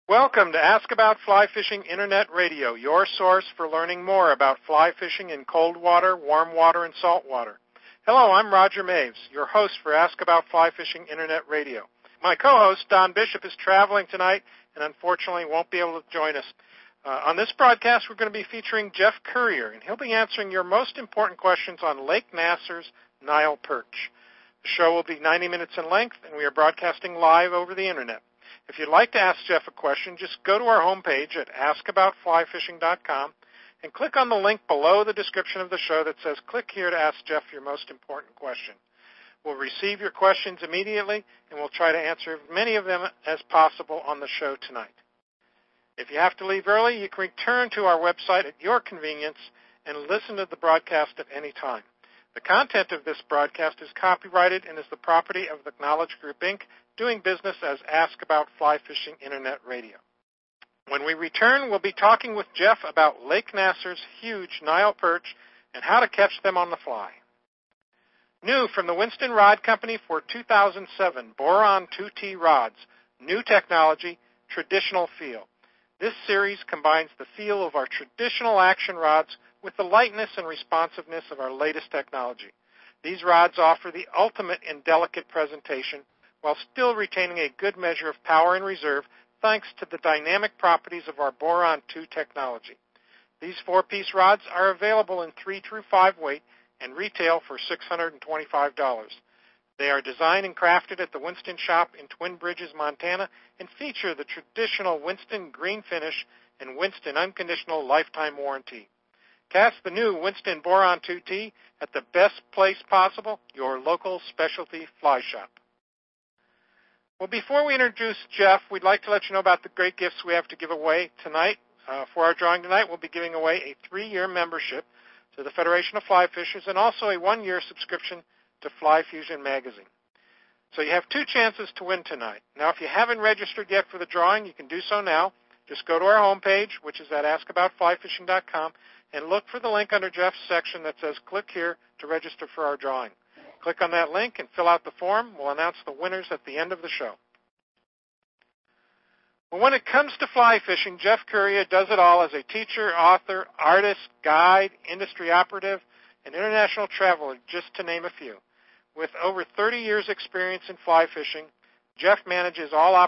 Welcome to Ask About Fly Fishing Internet Radio, your source for learning more about fly fishing in cold water, warm water, and salt water. Hello, I'm Roger Maves, your host for Ask About Fly Fishing Internet Radio. My co-host, Don Bishop, is traveling tonight and unfortunately won't be able to join us. On this broadcast, we're going to be featuring Jeff Currier, and he'll be answering your most important questions on Lake Nasser's Nile perch. The show will be 90 minutes in length, and we are broadcasting live over the Internet. If you'd like to ask Jeff a question, just go to our homepage at askaboutflyfishing.com and click on the link below the description of the show that says, click here to ask Jeff your most important question. We'll receive your questions immediately, and we'll try to answer as many of them as possible on the show tonight. If you have to leave early, you can return to our website at your convenience and listen to the broadcast at any time. The content of this broadcast is copyrighted and is the property of the Knowledge Group, Inc., doing business as Ask About Fly Fishing Internet Radio. When we return, we'll be talking with Jeff about Lake Nasser's huge Nile perch and how to catch them on the fly. New from the Winston Rod Company for 2007, Boron 2T rods, new technology, traditional feel. This series combines the feel of our traditional action rods with the lightness and responsiveness of our latest technology. These rods offer the ultimate in delicate presentation while still retaining a good measure of power and reserve thanks to the dynamic properties of our Boron 2 technology. These 4-piece rods are available in 3 through 5 weight and retail for $625. They are designed and crafted at the Winston shop in Twin Bridges, Montana, and feature the traditional Winston green finish and Winston unconditional lifetime warranty. Cast the new Winston Boron 2T at the best place possible, your local specialty fly shop. Well, before we introduce Jeff, we'd like to let you know about the great gifts we have to give away tonight. For our drawing tonight, we'll be giving away a 3-year membership to the Federation of Fly Fishers and also a 1-year subscription to Fly Fusion magazine. So you have 2 chances to win tonight. Now, if you haven't registered yet for the drawing, you can do so now. Just go to our homepage, which is at askaboutflyfishing.com, and look for the link under Jeff's section that says click here to register for our drawing. Click on that link and fill out the form. We'll announce the winners at the end of the show. Well, when it comes to fly fishing, Jeff Currier does it all as a teacher, author, artist, guide, industry operative, and international traveler, just to name a few. With over 30 years' experience in fly fishing, Jeff manages all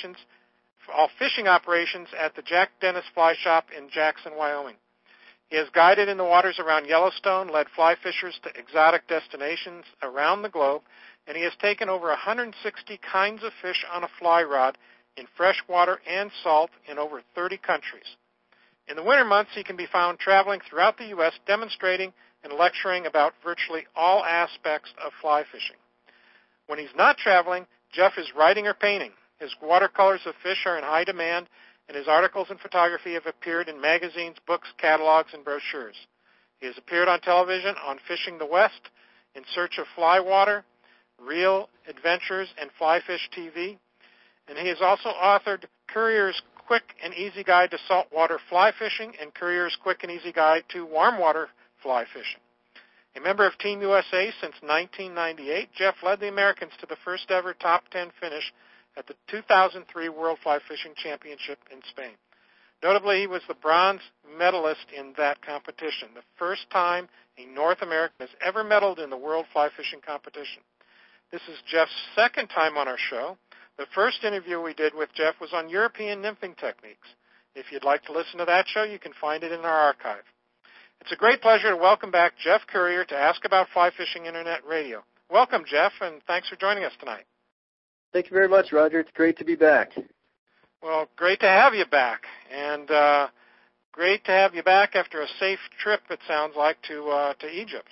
fishing operations at the Jack Dennis Fly Shop in Jackson, Wyoming. He has guided in the waters around Yellowstone, led fly fishers to exotic destinations around the globe, and he has taken over 160 kinds of fish on a fly rod in freshwater and salt in over 30 countries. In the winter months, he can be found traveling throughout the U.S. demonstrating and lecturing about virtually all aspects of fly fishing. When he's not traveling, Jeff is writing or painting. His watercolors of fish are in high demand, and his articles and photography have appeared in magazines, books, catalogs, and brochures. He has appeared on television on Fishing the West, In Search of Fly Water, Real Adventures, and Fly Fish TV. And he has also authored Currier's Quick and Easy Guide to Saltwater Fly Fishing and Currier's Quick and Easy Guide to Warm Water Fly Fishing. A member of Team USA since 1998, Jeff led the Americans to the first ever top 10 finish at the 2003 World Fly Fishing Championship in Spain. Notably, he was the bronze medalist in that competition, the first time a North American has ever medaled in the World Fly Fishing Competition. This is Jeff's second time on our show. The first interview we did with Jeff was on European nymphing techniques. If you'd like to listen to that show, you can find it in our archive. It's a great pleasure to welcome back Jeff Currier to Ask About Fly Fishing Internet Radio. Welcome, Jeff, and thanks for joining us tonight. Thank you very much, Roger. It's great to be back. Well, great to have you back, and great to have you back after a safe trip, it sounds like, to Egypt.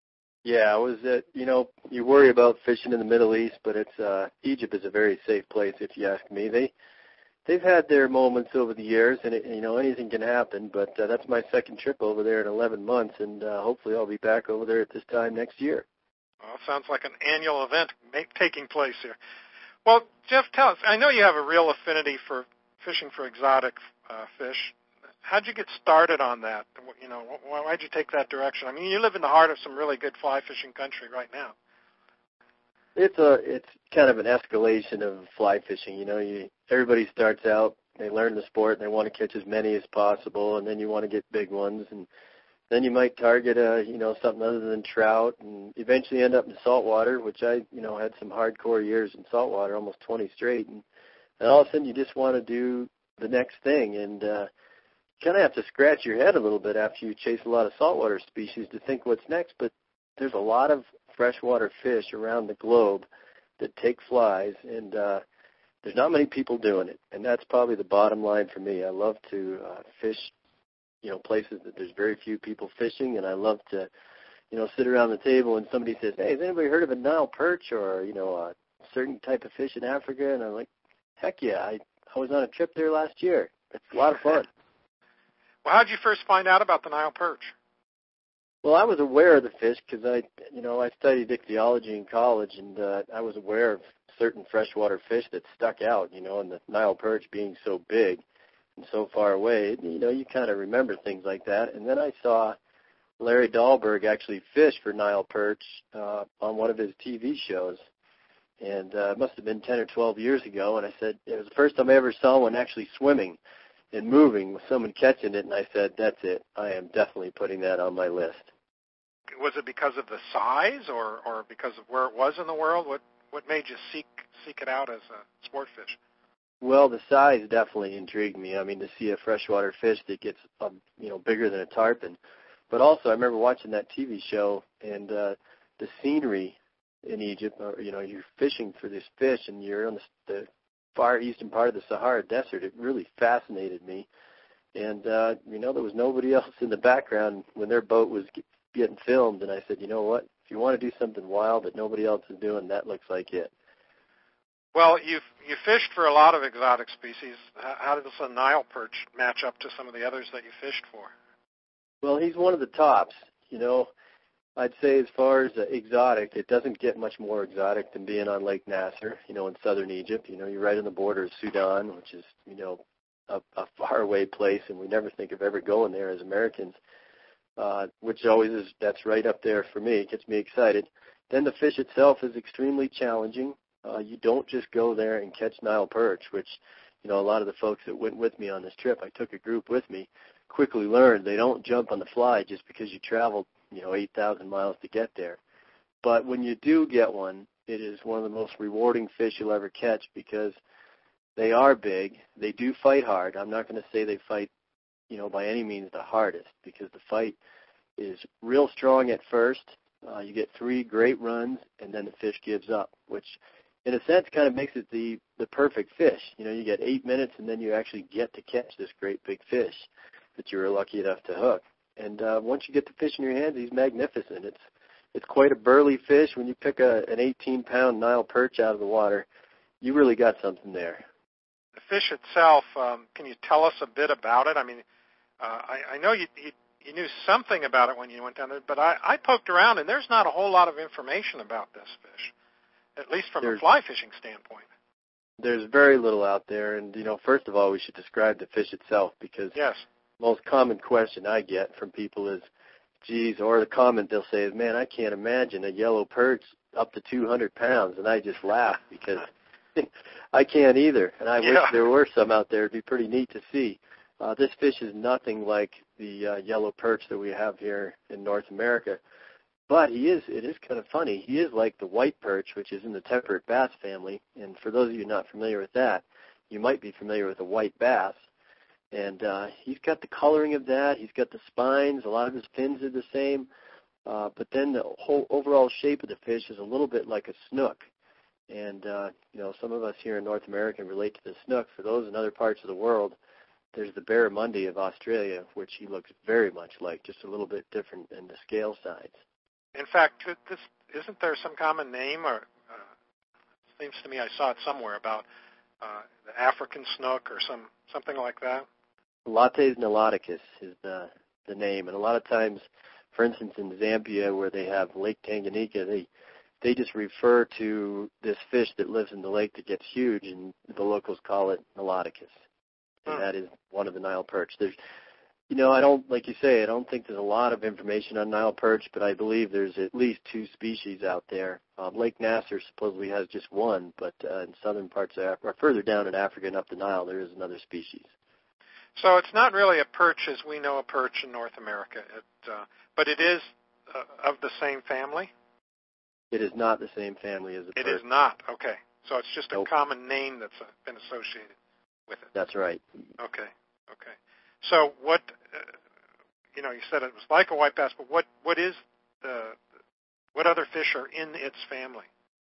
Yeah, it was. You worry about fishing in the Middle East, but Egypt is a very safe place, if you ask me. They've had their moments over the years, and anything can happen. But that's my second trip over there in 11 months, and hopefully I'll be back over there at this time next year. Well, sounds like an annual event taking place here. Well, Jeff, tell us, I know you have a real affinity for fishing for exotic fish. How'd you get started on that? Why'd you take that direction? I mean, you live in the heart of some really good fly fishing country right now. It's kind of an escalation of fly fishing. Everybody starts out they learn the sport and they want to catch as many as possible, and then you want to get big ones, and then you might target something other than trout, and eventually end up in saltwater, which I had some hardcore years in saltwater, almost 20 straight, and all of a sudden you just want to do the next thing, and you kind of have to scratch your head a little bit after you chase a lot of saltwater species to think what's next. But there's a lot of freshwater fish around the globe that take flies, and there's not many people doing it, and that's probably the bottom line for me. I love to fish, places that there's very few people fishing, and I love to, sit around the table and somebody says, "Hey, has anybody heard of a Nile perch or a certain type of fish in Africa?" And I'm like, "Heck yeah, I was on a trip there last year. It's a lot of fun." Well, how did you first find out about the Nile perch? Well, I was aware of the fish because I studied ichthyology in college, and I was aware of certain freshwater fish that stuck out, and the Nile perch being so big and so far away, you kind of remember things like that. And then I saw Larry Dahlberg actually fish for Nile perch on one of his TV shows, and it must have been 10 or 12 years ago, and I said, it was the first time I ever saw one actually swimming and moving with someone catching it, and I said, that's it. I am definitely putting that on my list. Was it because of the size or because of where it was in the world? What made you seek it out as a sport fish? Well, the size definitely intrigued me. I mean, to see a freshwater fish that gets, bigger than a tarpon. But also, I remember watching that TV show, and the scenery in Egypt, you're fishing for this fish, and you're on the far eastern part of the Sahara Desert. It really fascinated me. And, there was nobody else in the background when their boat was getting filmed, and I said, you know what, if you want to do something wild that nobody else is doing, that looks like it. Well, you fished for a lot of exotic species. How does the Nile perch match up to some of the others that you fished for? Well, he's one of the tops. I'd say as far as exotic, it doesn't get much more exotic than being on Lake Nasser, in southern Egypt. You're right on the border of Sudan, which is, a faraway place, and we never think of ever going there as Americans, which always is, that's right up there for me. It gets me excited. Then the fish itself is extremely challenging. You don't just go there and catch Nile perch, which, a lot of the folks that went with me on this trip, I took a group with me, quickly learned they don't jump on the fly just because you traveled 8,000 miles to get there. But when you do get one, it is one of the most rewarding fish you'll ever catch because they are big. They do fight hard. I'm not going to say they fight, by any means the hardest, because the fight is real strong at first. You get 3 great runs, and then the fish gives up, which in a sense kind of makes it the perfect fish. You get 8 minutes, and then you actually get to catch this great big fish that you were lucky enough to hook. And once you get the fish in your hands, he's magnificent. It's quite a burly fish. When you pick an 18-pound Nile perch out of the water, you really got something there. The fish itself, can you tell us a bit about it? I mean, I know you knew something about it when you went down there, but I poked around, and there's not a whole lot of information about this fish, at least from a fly fishing standpoint. There's very little out there, and, first of all, we should describe the fish itself, because yes. The most common question I get from people is, geez, or the comment they'll say is, man, I can't imagine a yellow perch up to 200 pounds, and I just laugh because I can't either, and I wish there were some out there. It'd be pretty neat to see. This fish is nothing like the yellow perch that we have here in North America, but it is kind of funny. He is like the white perch, which is in the temperate bass family, and for those of you not familiar with that, you might be familiar with the white bass. And he's got the coloring of that. He's got the spines. A lot of his fins are the same. But then the whole overall shape of the fish is a little bit like a snook. And, some of us here in North America relate to the snook. For those in other parts of the world, there's the barramundi of Australia, which he looks very much like, just a little bit different in the scale size. In fact, isn't there some common name, or seems to me I saw it somewhere, about the African snook or something like that? Lattes niloticus is the name, and a lot of times, for instance, in Zambia, where they have Lake Tanganyika, they just refer to this fish that lives in the lake that gets huge, and the locals call it niloticus, and that is one of the Nile perch. I don't, like you say, I don't think there's a lot of information on Nile perch, but I believe there's at least 2 species out there. Lake Nasser supposedly has just one, but in southern parts of Africa, or further down in Africa and up the Nile, there is another species. So it's not really a perch as we know a perch in North America, but it is of the same family? It is not the same family as a perch. It is not. Okay. So it's just Nope. a common name that's been associated with it. That's right. Okay. So what, you said it was like a white bass, but what other fish are in its family?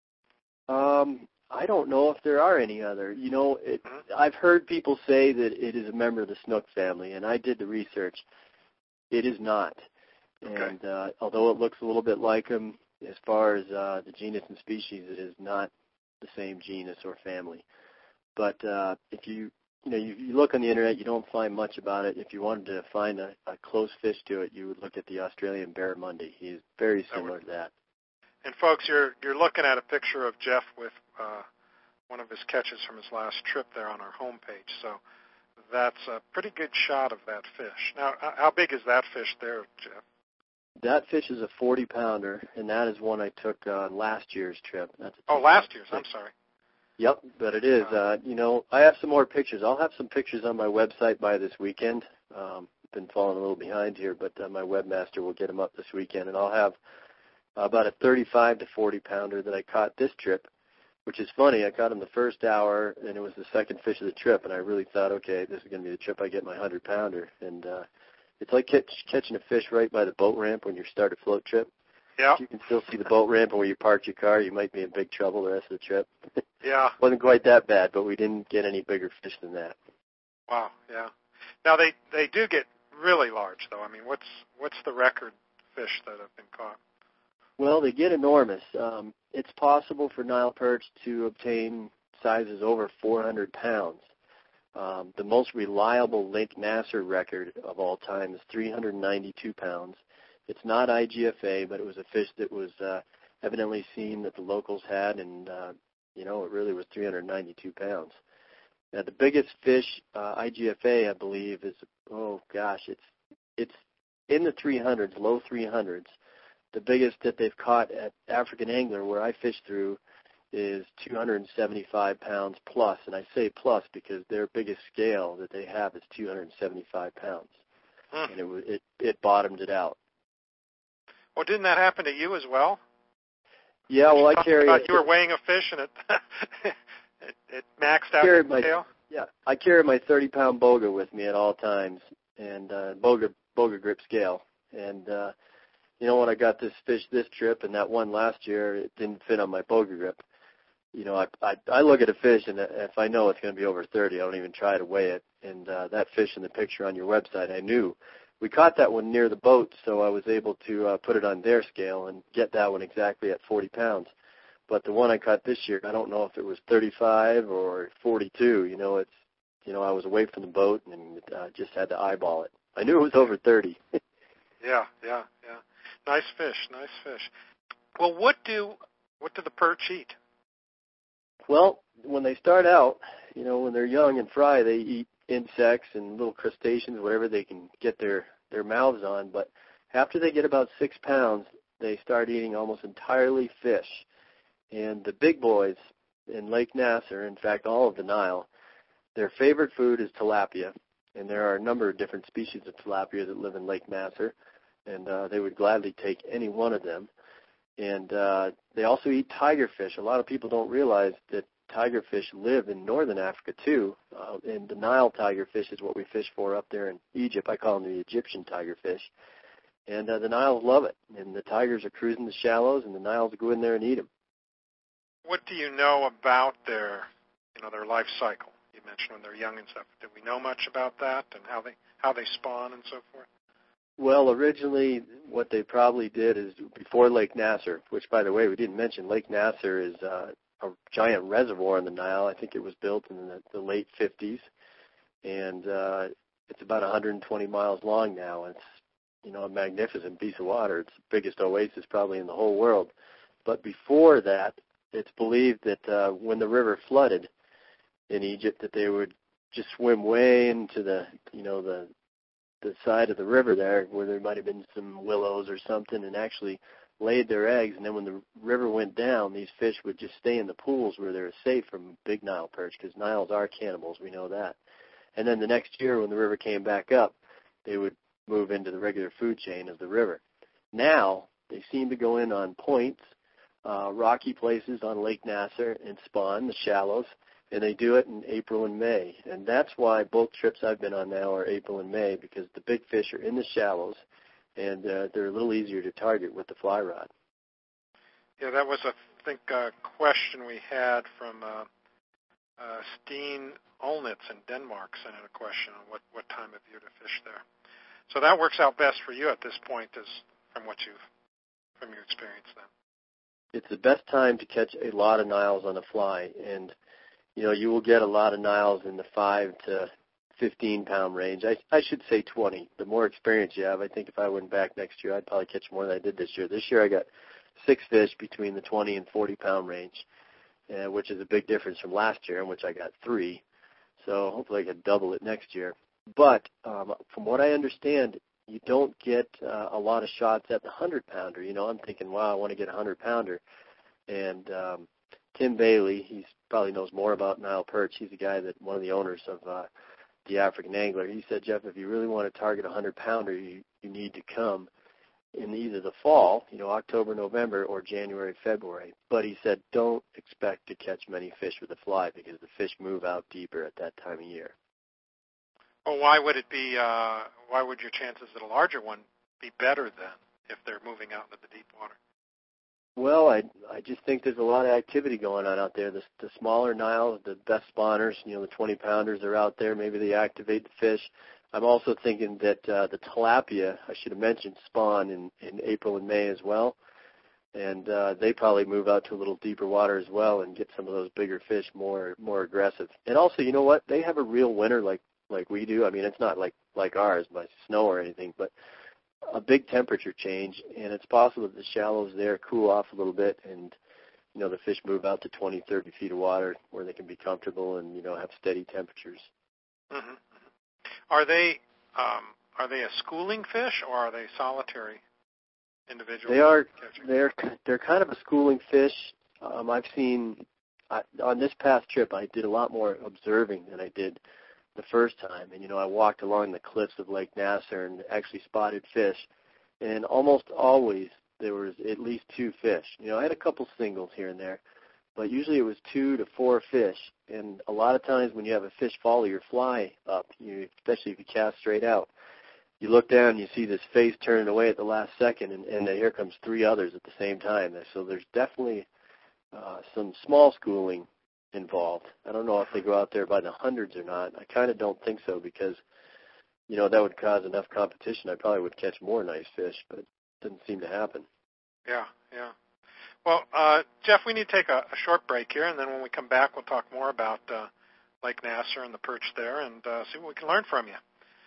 I don't know if there are any other. I've heard people say that it is a member of the snook family, and I did the research. It is not. Okay. And although it looks a little bit like them, as far as the genus and species, it is not the same genus or family. But if you look on the internet, you don't find much about it. If you wanted to find a close fish to it, you would look at the Australian barramundi. He's very similar to that. And folks, you're looking at a picture of Jeff with one of his catches from his last trip there on our homepage. So that's a pretty good shot of that fish. Now, how big is that fish there, Jeff? That fish is a 40-pounder, and that is one I took on last year's trip. Last year's. I'm sorry. Yep, but it is. I have some more pictures. I'll have some pictures on my website by this weekend. Been falling a little behind here, but my webmaster will get them up this weekend, and I'll have about a 35 to 40-pounder that I caught this trip, which is funny. I caught him the first hour, and it was the second fish of the trip, and I really thought, okay, this is going to be the trip I get my 100-pounder. And it's like catching a fish right by the boat ramp when you start a float trip. Yeah. If you can still see the boat ramp and where you parked your car, you might be in big trouble the rest of the trip. Yeah. Wasn't quite that bad, but we didn't get any bigger fish than that. Wow. Yeah. Now they do get really large, though. I mean, what's the record fish that have been caught? Well, they get enormous. It's possible for Nile perch to obtain sizes over 400 pounds. The most reliable Lake Nasser record of all time is 392 pounds. It's not IGFA, but it was a fish that was evidently seen that the locals had, and it really was 392 pounds. Now, the biggest fish, IGFA, I believe, is it's in the 300s, low 300s. The biggest that they've caught at African Angler, where I fish through, is 275 pounds plus, and I say plus because their biggest scale that they have is 275 pounds, and it bottomed it out. Well, didn't that happen to you as well? Yeah, well, I carry. You were weighing a fish and it maxed out your scale. Yeah, I carry my 30-pound boga with me at all times, and boga grip scale, and when I got this fish this trip and that one last year, it didn't fit on my boga grip. I look at a fish, and if I know it's going to be over 30, I don't even try to weigh it. And that fish in the picture on your website, I knew. We caught that one near the boat, so I was able to put it on their scale and get that one exactly at 40 pounds. But the one I caught this year, I don't know if it was 35 or 42. I was away from the boat and just had to eyeball it. I knew it was over 30. Yeah. Nice fish. Well, what do the perch eat? Well, when they start out, when they're young and fry, they eat insects and little crustaceans, whatever they can get their mouths on. But after they get about 6 pounds, they start eating almost entirely fish. And the big boys in Lake Nasser, in fact, all of the Nile, their favorite food is tilapia. And there are a number of different species of tilapia that live in Lake Nasser, and they would gladly take any one of them. And they also eat tigerfish. A lot of people don't realize that tigerfish live in northern Africa too, and the Nile tigerfish is what we fish for up there in Egypt. I call them the Egyptian tigerfish. And the Niles love it, and the tigers are cruising the shallows, and the Niles go in there and eat them. What do you know about their life cycle? You mentioned when they're young and stuff. Do we know much about that and how they spawn and so forth? Well, originally what they probably did is before Lake Nasser, which, by the way, we didn't mention, Lake Nasser is a giant reservoir in the Nile. I think it was built in the late 50s, and it's about 120 miles long now. It's a magnificent piece of water. It's the biggest oasis probably in the whole world. But before that, it's believed that when the river flooded in Egypt, that they would just swim way into the the side of the river there where there might have been some willows or something and actually laid their eggs. And then when the river went down, these fish would just stay in the pools where they were safe from big Nile perch, because Niles are cannibals, we know that. And then the next year when the river came back up, they would move into the regular food chain of the river. Now they seem to go in on points, rocky places on Lake Nasser and spawn, the shallows, and they do it in April and May. And that's why both trips I've been on now are April and May, because the big fish are in the shallows, and they're a little easier to target with the fly rod. Yeah, that was, I think, a question we had from Steen Olnitz in Denmark sent in a question on what time of year to fish there. So that works out best for you at this point, is from your experience then. It's the best time to catch a lot of Niles on a fly, and you will get a lot of Niles in the 5 to 15 pound range. I should say 20. The more experience you have, I think if I went back next year, I'd probably catch more than I did this year. This year I got 6 fish between the 20 and 40 pound range, which is a big difference from last year, in which I got 3. So hopefully I can double it next year. But from what I understand, you don't get a lot of shots at the 100-pounder. I'm thinking, wow, I want to get a 100-pounder. And Tim Bailey, he probably knows more about Nile perch. He's the guy one of the owners of the African Angler. He said, Jeff, if you really want to target a 100-pounder, you need to come in either the fall, October, November, or January, February. But he said, don't expect to catch many fish with a fly, because the fish move out deeper at that time of year. Well, why would it be? Why would your chances at a larger one be better then if they're moving out into the deep water? Well, I just think there's a lot of activity going on out there. The smaller Niles, the best spawners, the 20-pounders are out there. Maybe they activate the fish. I'm also thinking that the tilapia, I should have mentioned, spawn in April and May as well. And they probably move out to a little deeper water as well and get some of those bigger fish more aggressive. And also, you know what? They have a real winter like we do. I mean, it's not like ours by snow or anything, but a big temperature change, and it's possible that the shallows there cool off a little bit, and the fish move out to 20, 30 feet of water where they can be comfortable and have steady temperatures. Mm-hmm. Are they a schooling fish, or are they solitary individuals? They're kind of a schooling fish. I've seen on this past trip I did a lot more observing than I did the first time, and I walked along the cliffs of Lake Nasser and actually spotted fish, and almost always there was at least 2 fish. I had a couple singles here and there, but usually it was 2 to 4 fish. And a lot of times when you have a fish follow your fly up, especially if you cast straight out, you look down and you see this face turning away at the last second, and here comes 3 others at the same time. So there's definitely some small schooling involved. I don't know if they go out there by the hundreds or not. I kind of don't think so, because that would cause enough competition. I probably would catch more nice fish, but it didn't seem to happen. Yeah. Well, Jeff, we need to take a short break here, and then when we come back, we'll talk more about Lake Nasser and the perch there, and see what we can learn from you.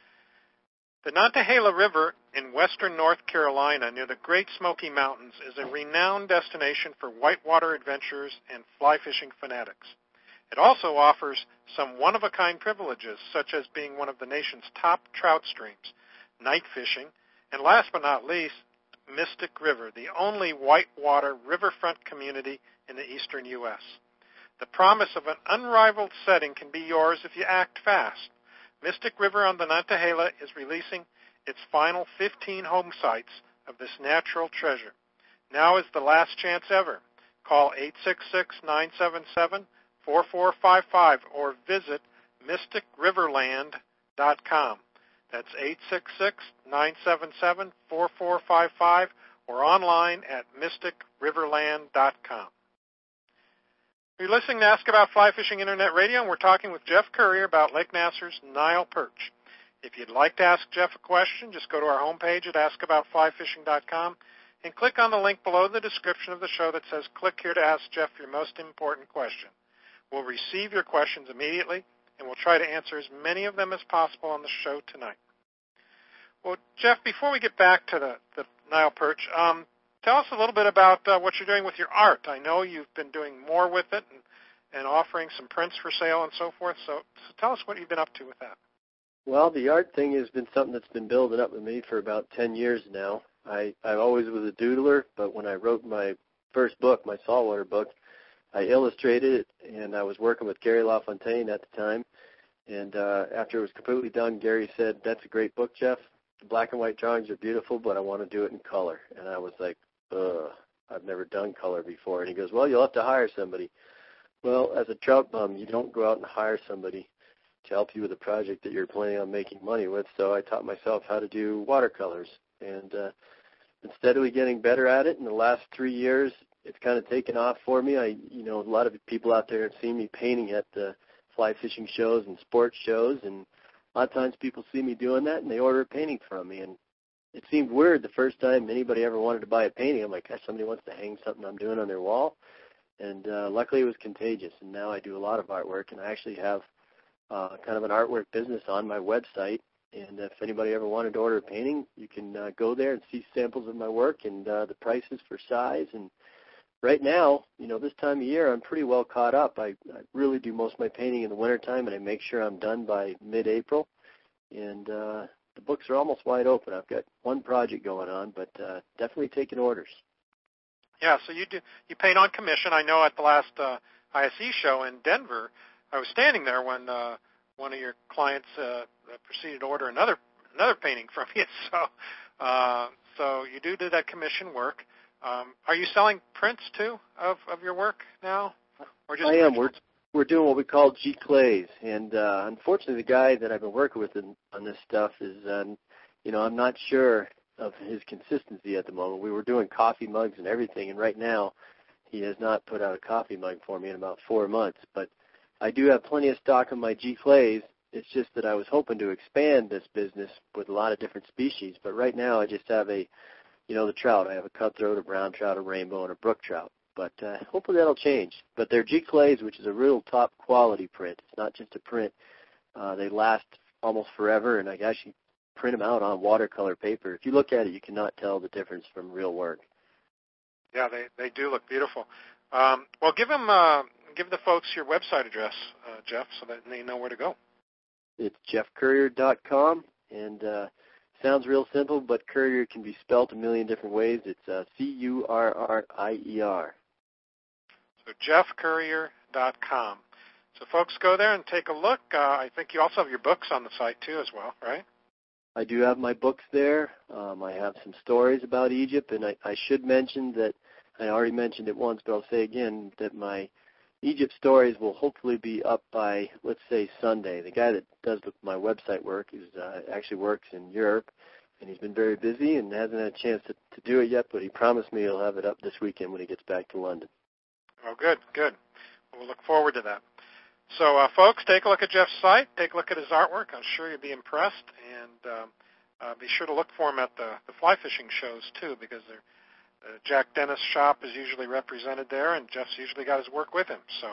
The Nantahala River in western North Carolina near the Great Smoky Mountains is a renowned destination for whitewater adventurers and fly fishing fanatics. It also offers some one-of-a-kind privileges, such as being one of the nation's top trout streams, night fishing, and last but not least, Mystic River, the only whitewater riverfront community in the eastern U.S. The promise of an unrivaled setting can be yours if you act fast. Mystic River on the Nantahala is releasing its final 15 home sites of this natural treasure. Now is the last chance ever. Call 866-977-4455 or visit mysticriverland.com. That's 866-977-4455 or online at mysticriverland.com. You're listening to Ask About Fly Fishing Internet Radio, and we're talking with Jeff Currier about Lake Nasser's Nile perch. If you'd like to ask Jeff a question, just go to our homepage at askaboutflyfishing.com and click on the link below the description of the show that says, click here to ask Jeff your most important question. We'll receive your questions immediately, and we'll try to answer as many of them as possible on the show tonight. Well, Jeff, before we get back to the Nile perch, tell us a little bit about what you're doing with your art. I know you've been doing more with it and offering some prints for sale and so forth, so tell us what you've been up to with that. Well, the art thing has been something that's been building up with me for about 10 years now. I always was a doodler, but when I wrote my first book, my saltwater book, I illustrated it, and I was working with Gary LaFontaine at the time. And after it was completely done, Gary said, "That's a great book, Jeff. The black and white drawings are beautiful, but I want to do it in color." And I was like, ugh, I've never done color before. And he goes, "Well, you'll have to hire somebody." Well, as a trout bum, you don't go out and hire somebody to help you with a project that you're planning on making money with. So I taught myself how to do watercolors, and been steadily getting better at it. In the last 3 years, it's kind of taken off for me. A lot of people out there have seen me painting at the fly fishing shows and sports shows, and a lot of times people see me doing that and they order a painting from me. And it seemed weird the first time anybody ever wanted to buy a painting. I'm like, gosh, somebody wants to hang something I'm doing on their wall. And luckily it was contagious, and now I do a lot of artwork, and I actually have kind of an artwork business on my website. And if anybody ever wanted to order a painting, you can go there and see samples of my work and the prices for size. And right now, this time of year, I'm pretty well caught up. I really do most of my painting in the wintertime, and I make sure I'm done by mid-April. And the books are almost wide open. I've got one project going on, but definitely taking orders. Yeah, so you paint on commission. I know at the last ISE show in Denver, I was standing there when one of your clients proceeded to order another painting from you. So you do that commission work. Are you selling prints too of your work now, or just? I am. We're doing what we call giclées, and unfortunately, the guy that I've been working with on this stuff is, I'm not sure of his consistency at the moment. We were doing coffee mugs and everything, and right now, he has not put out a coffee mug for me in about 4 months. But I do have plenty of stock on my giclées. It's just that I was hoping to expand this business with a lot of different species, but right now I just have the trout. I have a cutthroat, a brown trout, a rainbow, and a brook trout. But hopefully that'll change. But they're giclées, which is a real top quality print. It's not just a print. They last almost forever, and I actually print them out on watercolor paper. If you look at it, you cannot tell the difference from real work. Yeah, they do look beautiful. Well, give the folks your website address, Jeff, so that they know where to go. It's jeffcurrier.com, and sounds real simple, but Currier can be spelled a million different ways. It's Currier. So jeffcurrier.com. So folks, go there and take a look. I think you also have your books on the site too as well, right? I do have my books there. I have some stories about Egypt, and I should mention that I already mentioned it once, but I'll say again that my Egypt stories will hopefully be up by, let's say, Sunday. The guy that does my website work actually works in Europe, and he's been very busy and hasn't had a chance to do it yet, but he promised me he'll have it up this weekend when he gets back to London. Oh, good. We'll look forward to that. So, folks, take a look at Jeff's site. Take a look at his artwork. I'm sure you'll be impressed, and be sure to look for him at the fly fishing shows, too, because Jack Dennis' shop is usually represented there, and Jeff's usually got his work with him. So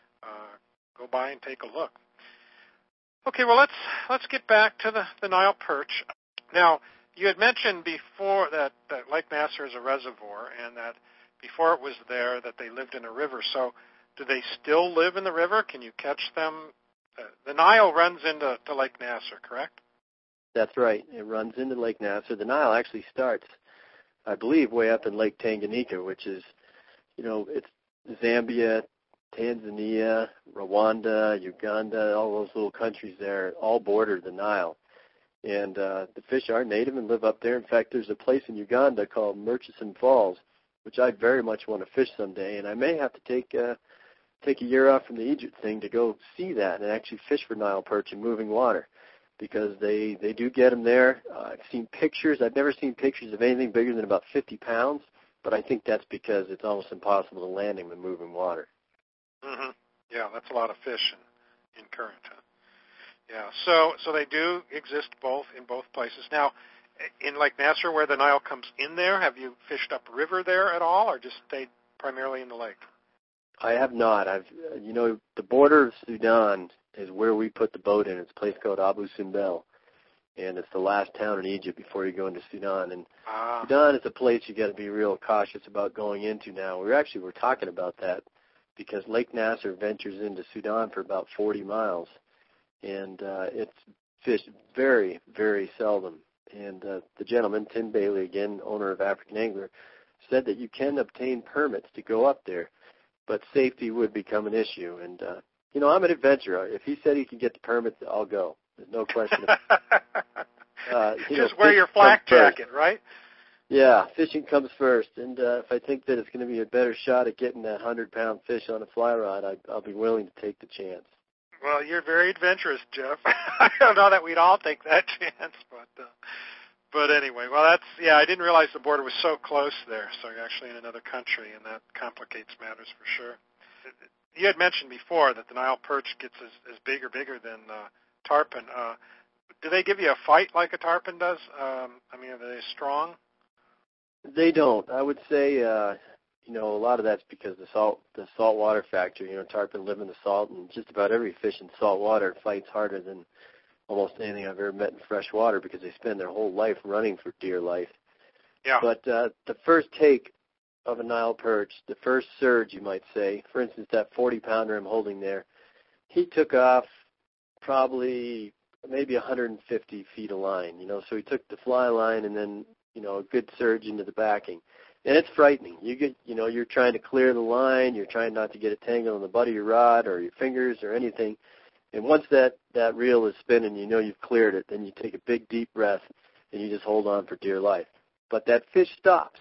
go by and take a look. Okay, well, let's get back to the Nile perch. Now, you had mentioned before that Lake Nasser is a reservoir, and that before it was there that they lived in a river. So do they still live in the river? Can you catch them? The Nile runs into Lake Nasser, correct? That's right. It runs into Lake Nasser. The Nile actually starts, I believe, way up in Lake Tanganyika, which is, it's Zambia, Tanzania, Rwanda, Uganda, all those little countries there all border the Nile. And the fish are native and live up there. In fact, there's a place in Uganda called Murchison Falls, which I very much want to fish someday. And I may have to take a year off from the Egypt thing to go see that and actually fish for Nile perch in moving water, because they do get them there. I've seen pictures. I've never seen pictures of anything bigger than about 50 pounds, but I think that's because it's almost impossible to land them in moving water. Mm-hmm. Yeah, that's a lot of fish in current. Huh? Yeah, so they do exist in both places. Now, in Lake Nasser, where the Nile comes in there, have you fished upriver there at all, or just stayed primarily in the lake? I have not. The border of Sudan is where we put the boat in. It's a place called Abu Simbel, and it's the last town in Egypt before you go into Sudan. And Sudan is a place you got to be real cautious about going into now. We're talking about that because Lake Nasser ventures into Sudan for about 40 miles, and it's fish very, very seldom. And the gentleman, Tim Bailey, again, owner of African Angler, said that you can obtain permits to go up there, but safety would become an issue. And, I'm an adventurer. If he said he could get the permits, I'll go. There's no question about it. Just wear your flak jacket, right? Yeah, fishing comes first. And if I think that it's going to be a better shot at getting that 100-pound fish on a fly rod, I'll be willing to take the chance. Well, you're very adventurous, Jeff. I don't know that we'd all take that chance, but anyway, well, I didn't realize the border was so close there, so you're actually in another country, and that complicates matters for sure. You had mentioned before that the Nile perch gets as big or bigger than tarpon. Do they give you a fight like a tarpon does? Are they strong? They don't. I would say, a lot of that's because the saltwater factor. Tarpon live in the salt, and just about every fish in salt water fights harder than almost anything I've ever met in fresh water because they spend their whole life running for dear life. Yeah. But the first take of a Nile perch, the first surge, you might say, for instance, that 40-pounder I'm holding there, he took off probably maybe 150 feet of line. So he took the fly line and then, a good surge into the backing. And it's frightening. You're trying to clear the line. You're trying not to get it tangled on the butt of your rod or your fingers or anything. And once that reel is spinning, you've cleared it, then you take a big, deep breath, and you just hold on for dear life. But that fish stops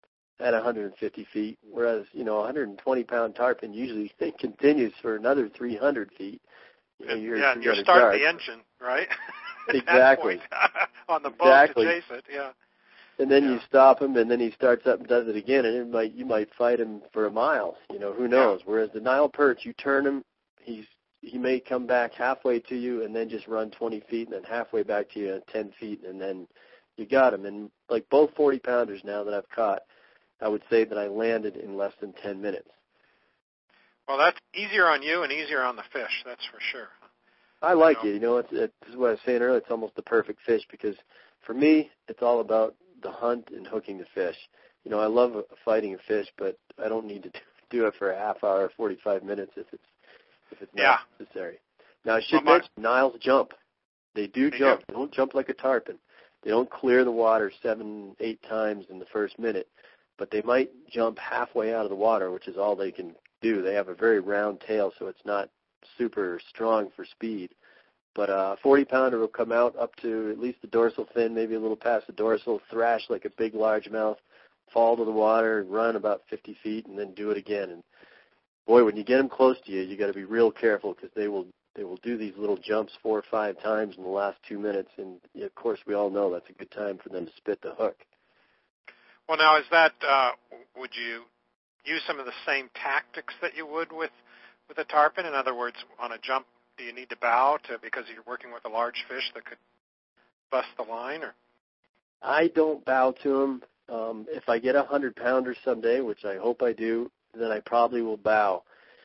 at 150 feet, whereas, a 120-pound tarpon usually continues for another 300 feet. You're starting the engine, right? Exactly. On the boat to chase it, yeah. And then you stop him, and then he starts up and does it again, and you might fight him for a mile. Who knows? Yeah. Whereas the Nile perch, you turn him, he may come back halfway to you and then just run 20 feet and then halfway back to you at 10 feet, and then you got him. And like both 40-pounders now that I've caught, I would say that I landed in less than 10 minutes. Well, that's easier on you and easier on the fish, that's for sure. I like it. This is what I was saying earlier. It's almost the perfect fish because for me, it's all about the hunt and hooking the fish. I love fighting a fish, but I don't need to do it for a half hour, 45 minutes if it's not necessary. Now, I should mention, Niles jump. They jump. They don't jump like a tarpon. They don't clear the water 7-8 times in the first minute, but they might jump halfway out of the water, which is all they can do. They have a very round tail, so it's not super strong for speed. But a 40-pounder will come out up to at least the dorsal fin, maybe a little past the dorsal, thrash like a big largemouth, fall to the water, run about 50 feet, and then do it again. And boy, when you get them close to you, you got to be real careful because they will do these little jumps 4 or 5 times in the last 2 minutes. And of course, we all know that's a good time for them to spit the hook. Well, now is that would you use some of the same tactics that you would with a tarpon? In other words, on a jump, do you need to bow because you're working with a large fish that could bust the line? Or I don't bow to them. If I get a 100-pounder someday, which I hope I do, then I probably will bow.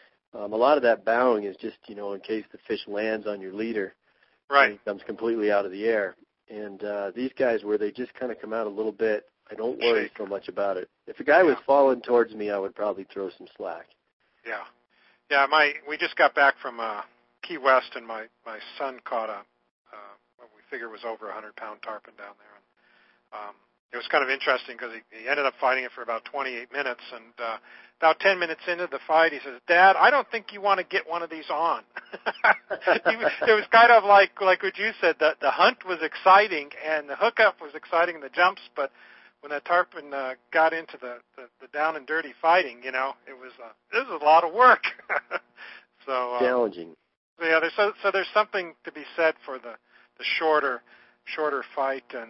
A lot of that bowing is just, in case the fish lands on your leader. Right. And it comes completely out of the air. And these guys, where they just kind of come out a little bit, I don't worry so much about it. If a guy was falling towards me, I would probably throw some slack. Yeah. Yeah, we just got back from Key West, and my son caught what we figured was over 100-pound tarpon down there. And it was kind of interesting because he ended up fighting it for about 28 minutes, and about 10 minutes into the fight, he says, "Dad, I don't think you want to get one of these on." It was kind of like what you said, that the hunt was exciting, and the hookup was exciting, the jumps, but when that tarpon got into the down and dirty fighting, it was this was a lot of work. So challenging. So yeah, there's something to be said for the shorter fight and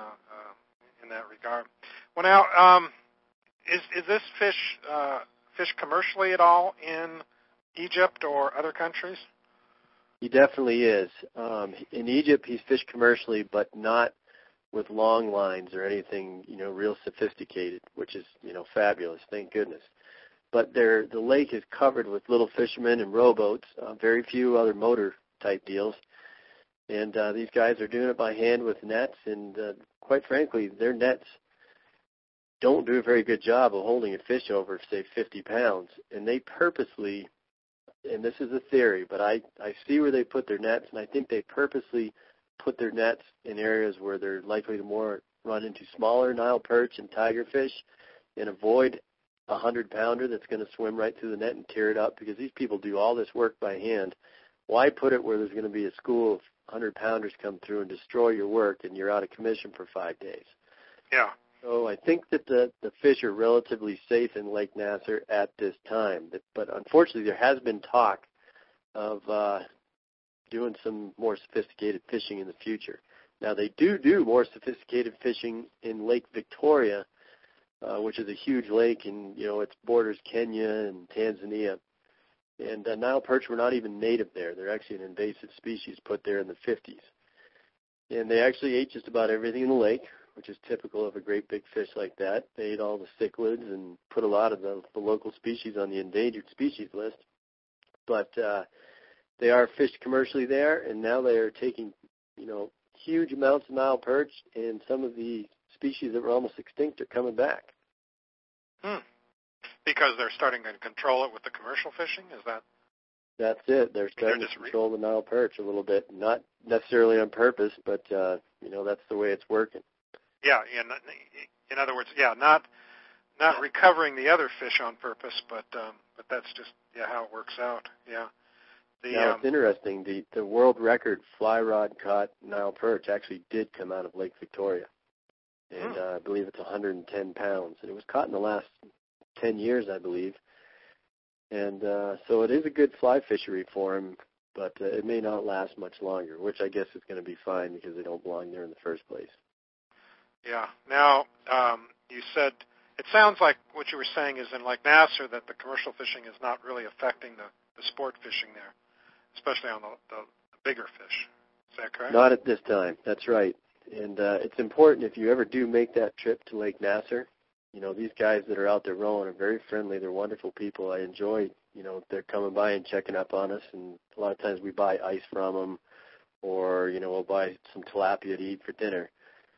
in that regard. Well, now is this fish commercially at all in Egypt or other countries? He definitely is. In Egypt, he's fished commercially, but not with long lines or anything, real sophisticated, which is, fabulous, thank goodness. But the lake is covered with little fishermen and rowboats, very few other motor-type deals. And these guys are doing it by hand with nets, and quite frankly, their nets don't do a very good job of holding a fish over, say, 50 pounds. And they purposely, and this is a theory, but I see where they put their nets, and I think they purposely put their nets in areas where they're likely to more run into smaller Nile perch and tigerfish and avoid a 100-pounder that's going to swim right through the net and tear it up, because these people do all this work by hand. Why put it where there's going to be a school of 100-pounders come through and destroy your work and you're out of commission for 5 days? Yeah. So I think that the fish are relatively safe in Lake Nasser at this time. But unfortunately, there has been talk of doing some more sophisticated fishing in the future. Now, they do more sophisticated fishing in Lake Victoria, which is a huge lake, and it borders Kenya and Tanzania. And Nile perch were not even native there. They're actually an invasive species put there in the 50s. And they actually ate just about everything in the lake, which is typical of a great big fish like that. They ate all the cichlids and put a lot of the local species on the endangered species list. But they are fished commercially there, and now they are taking, huge amounts of Nile perch, and some of the species that were almost extinct are coming back. Because they're starting to control it with the commercial fishing? Is that? That's it. They're starting to control the Nile perch a little bit. Not necessarily on purpose, but, that's the way it's working. Yeah, in other words, not recovering the other fish on purpose, but that's just how it works out. Yeah. Now, it's interesting. The world record fly rod caught Nile perch actually did come out of Lake Victoria, and I believe it's 110 pounds. And it was caught in the last 10 years, I believe. And so it is a good fly fishery for them, but it may not last much longer, which I guess is going to be fine because they don't belong there in the first place. Yeah. Now, you said, it sounds like what you were saying is in Lake Nasser that the commercial fishing is not really affecting the sport fishing there, especially on the bigger fish. Is that correct? Not at this time. That's right. And it's important, if you ever do make that trip to Lake Nasser, these guys that are out there rowing are very friendly. They're wonderful people. I enjoy, they're coming by and checking up on us. And a lot of times we buy ice from them, or, we'll buy some tilapia to eat for dinner.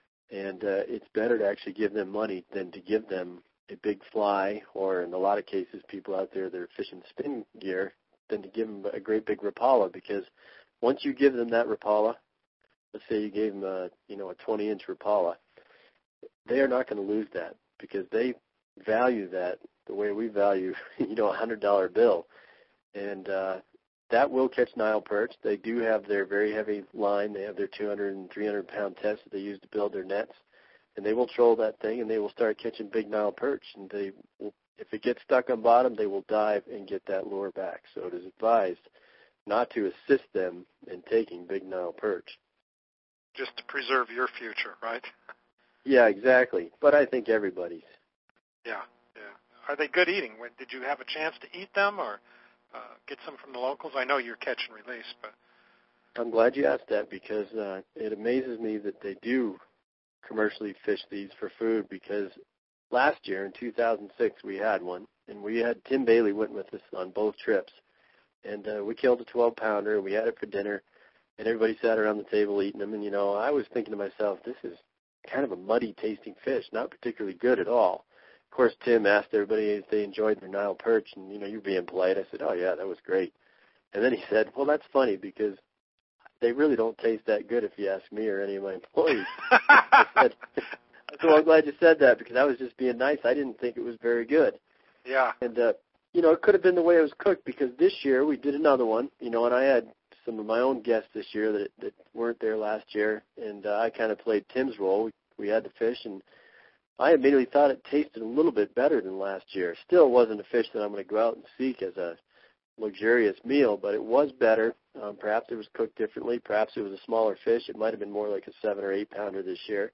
And it's better to actually give them money than to give them a big fly, or in a lot of cases, people out there that are fishing spin gear, than to give them a great big Rapala, because once you give them that Rapala, let's say you gave them a 20-inch Rapala, they are not going to lose that, because they value that the way we value, a $100 bill. And that will catch Nile perch. They do have their very heavy line. They have their 200 and 300-pound tests that they use to build their nets. And they will troll that thing, and they will start catching big Nile perch. And they will, if it gets stuck on bottom, they will dive and get that lure back. So it is advised not to assist them in taking big Nile perch. Just to preserve your future, right? Yeah, exactly. But I think everybody's. Yeah. Are they good eating? Did you have a chance to eat them or get some from the locals? I know you're catch and release, but I'm glad you asked that, because it amazes me that they do commercially fish these for food, because last year in 2006 we had one, and we had Tim Bailey went with us on both trips, and we killed a 12-pounder, and we had it for dinner, and everybody sat around the table eating them, and I was thinking to myself, this is kind of a muddy tasting fish, not particularly good at all. Of course, Tim asked everybody if they enjoyed their Nile perch, and you're being polite. I said, oh yeah, that was great. And then he said, well, that's funny, because they really don't taste that good, if you ask me or any of my employees. I said, so I'm glad you said that, because I was just being nice. I didn't think it was very good. Yeah. And it could have been the way it was cooked, because this year we did another one, and I had some of my own guests this year that weren't there last year, and I kind of played Tim's role. We had the fish, and I immediately thought it tasted a little bit better than last year. Still wasn't a fish that I'm going to go out and seek as a luxurious meal, but it was better. Perhaps it was cooked differently. Perhaps it was a smaller fish. It might have been more like a 7 or 8 pounder this year.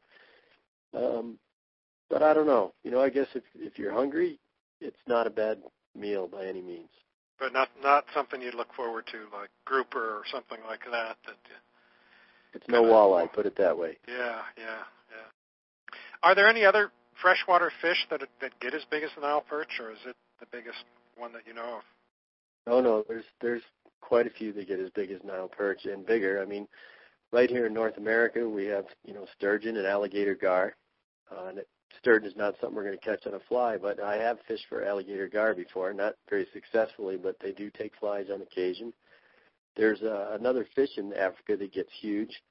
But I don't know. I guess if you're hungry, it's not a bad meal by any means. But not something you'd look forward to, like grouper or something like that. It's no walleye, put it that way. Yeah. Are there any other freshwater fish that get as big as the Nile perch, or is it the biggest one that you know of? Oh no, there's quite a few that get as big as Nile perch and bigger. I mean, right here in North America, we have sturgeon and alligator gar. And sturgeon is not something we're going to catch on a fly, but I have fished for alligator gar before, not very successfully, but they do take flies on occasion. There's another fish in Africa that gets huge.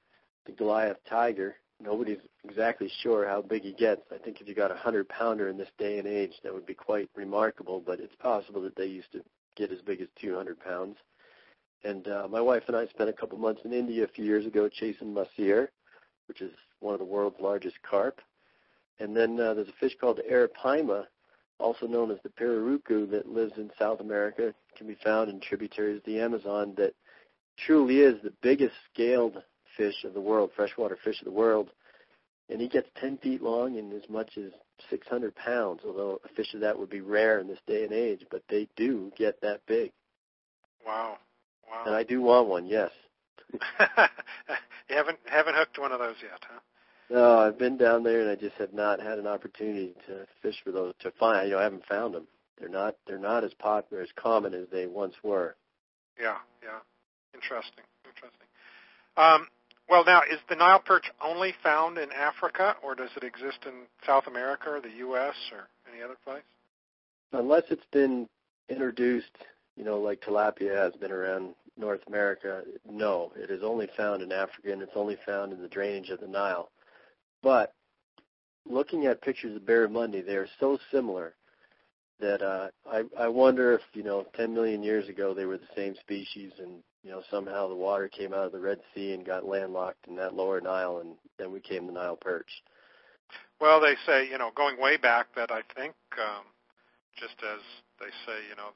the Goliath tiger. Nobody's exactly sure how big he gets. I think if you got a 100-pounder in this day and age, that would be quite remarkable, but it's possible that they used to get as big as 200 pounds. And my wife and I spent a couple months in India a few years ago chasing mahseer, which is one of the world's largest carp. And then there's a fish called the arapaima, also known as the pirarucu, that lives in South America. It can be found in tributaries of the Amazon, that truly is the biggest scaled fish of the world, freshwater fish of the world. And he gets 10 feet long and as much as 600 pounds, although a fish of that would be rare in this day and age, but they do get that big. Wow. Wow. And I do want one, yes. You haven't hooked one of those yet, huh? No, I've been down there and I just have not had an opportunity to fish for those, to find. I haven't found them. They're not as popular, as common as they once were. Yeah. Interesting. Well, now, is the Nile perch only found in Africa, or does it exist in South America or the U.S. or any other place? Unless it's been introduced, like tilapia has been around North America, no. It is only found in Africa, and it's only found in the drainage of the Nile. But looking at pictures of barramundi, they are so similar that I wonder if, 10 million years ago they were the same species, and somehow the water came out of the Red Sea and got landlocked in that lower Nile, and then we came the Nile perch. Well, they say, going way back, that I think, just as they say,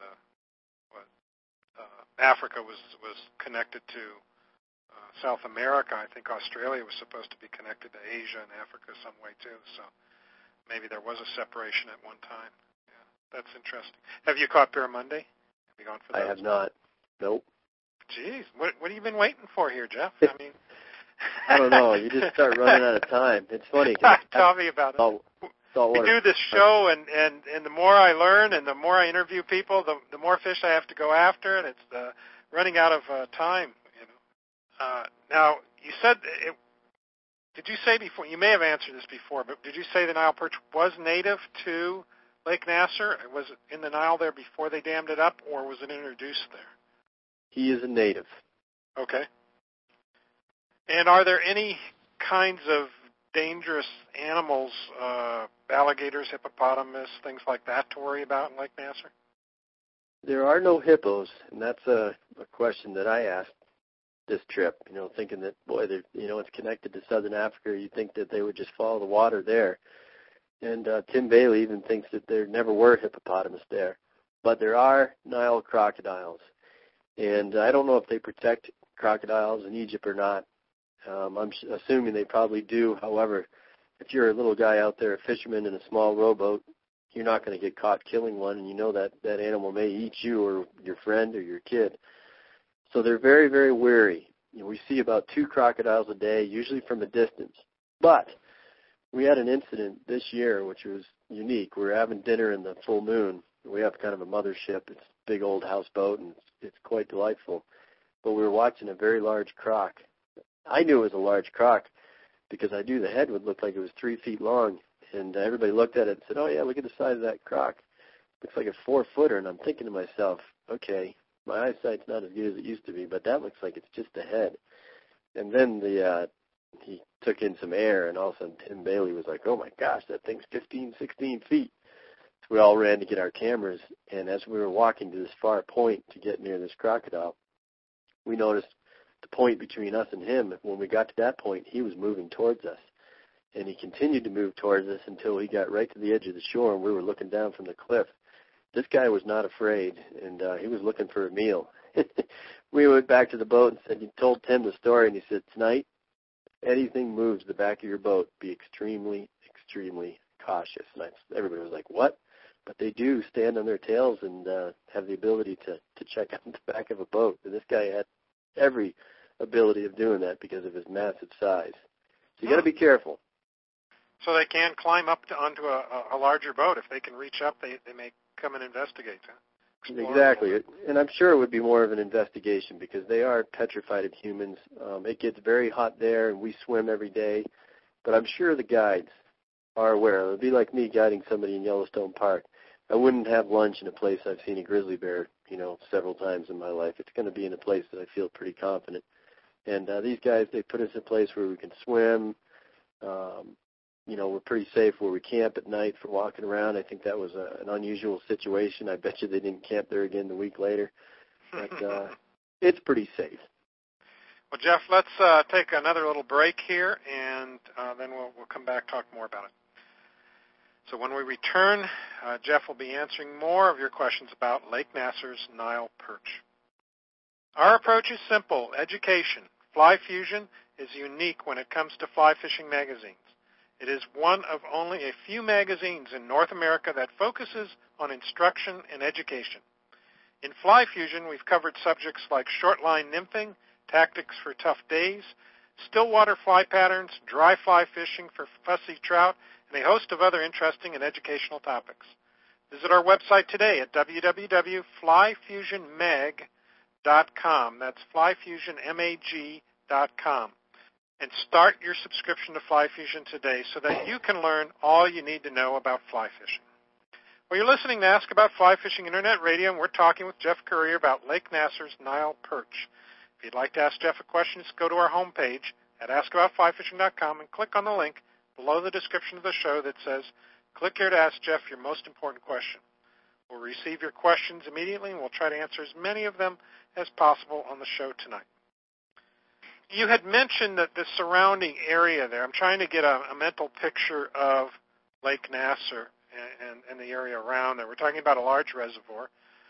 Africa was connected to South America. I think Australia was supposed to be connected to Asia and Africa some way too. So maybe there was a separation at one time. Yeah, that's interesting. Have you caught barramundi? Have you gone for those? I have not. Nope. Geez, what have you been waiting for here, Jeff? I mean, I don't know. You just start running out of time. It's funny. Tell me about it. We do this show, and the more I learn and the more I interview people, the more fish I have to go after, and it's running out of time. Now, you said, did you say before, you may have answered this before, but did you say the Nile perch was native to Lake Nasser? Was it in the Nile there before they dammed it up, or was it introduced there? He is a native. Okay. And are there any kinds of dangerous animals, alligators, hippopotamus, things like that, to worry about in Lake Nasser? There are no hippos, and that's a question that I asked this trip, thinking that, boy, it's connected to southern Africa. You'd think that they would just follow the water there. And Tim Bailey even thinks that there never were hippopotamus there. But there are Nile crocodiles. And I don't know if they protect crocodiles in Egypt or not. I'm assuming they probably do. However, if you're a little guy out there, a fisherman in a small rowboat, you're not going to get caught killing one, and that animal may eat you or your friend or your kid. So they're very, very wary. We see about 2 crocodiles a day, usually from a distance. But we had an incident this year which was unique. We were having dinner in the full moon. We have kind of a mothership. It's a big old houseboat, and it's quite delightful. But we were watching a very large croc. I knew it was a large croc because I knew the head would look like it was 3 feet long. And everybody looked at it and said, oh, yeah, look at the size of that croc. Looks like a 4-footer. And I'm thinking to myself, okay, my eyesight's not as good as it used to be, but that looks like it's just a head. And then he took in some air, and all of a sudden Tim Bailey was like, oh, my gosh, that thing's 15, 16 feet. So we all ran to get our cameras, and as we were walking to this far point to get near this crocodile, we noticed the point between us and him. When we got to that point, he was moving towards us. And he continued to move towards us until he got right to the edge of the shore, and we were looking down from the cliff. This guy was not afraid, and he was looking for a meal. We went back to the boat and said, he told Tim the story, and he said, tonight, anything moves the back of your boat, be extremely, extremely cautious. And everybody was like, what? But they do stand on their tails and have the ability to check out the back of a boat. And this guy had every ability of doing that because of his massive size. So you got to be careful. So they can climb up onto a larger boat. If they can reach up, they may come and investigate. Exactly. And I'm sure it would be more of an investigation because they are petrified of humans. It gets very hot there, and we swim every day. But I'm sure the guides are aware. It would be like me guiding somebody in Yellowstone Park. I wouldn't have lunch in a place I've seen a grizzly bear, several times in my life. It's going to be in a place that I feel pretty confident. And these guys, they put us in a place where we can swim. We're pretty safe where we camp at night for walking around. I think that was an unusual situation. I bet you they didn't camp there again the week later. But it's pretty safe. Well, Jeff, let's take another little break here, and then we'll come back talk more about it. So when we return, Jeff will be answering more of your questions about Lake Nasser's Nile perch. Our approach is simple, education. Fly Fusion is unique when it comes to fly fishing magazines. It is one of only a few magazines in North America that focuses on instruction and education. In Fly Fusion, we've covered subjects like short-line nymphing, tactics for tough days, stillwater fly patterns, dry fly fishing for fussy trout, and a host of other interesting and educational topics. Visit our website today at www.flyfusionmag.com. That's flyfusionmag.com. And start your subscription to Fly Fusion today so that you can learn all you need to know about fly fishing. Well, you're listening to Ask About Fly Fishing Internet Radio, and we're talking with Jeff Currier about Lake Nasser's Nile perch. If you'd like to ask Jeff a question, just go to our homepage at askaboutflyfishing.com and click on the link below the description of the show that says, click here to ask Jeff your most important question. We'll receive your questions immediately, and we'll try to answer as many of them as possible on the show tonight. You had mentioned that the surrounding area there, I'm trying to get a mental picture of Lake Nasser and the area around there. We're talking about a large reservoir.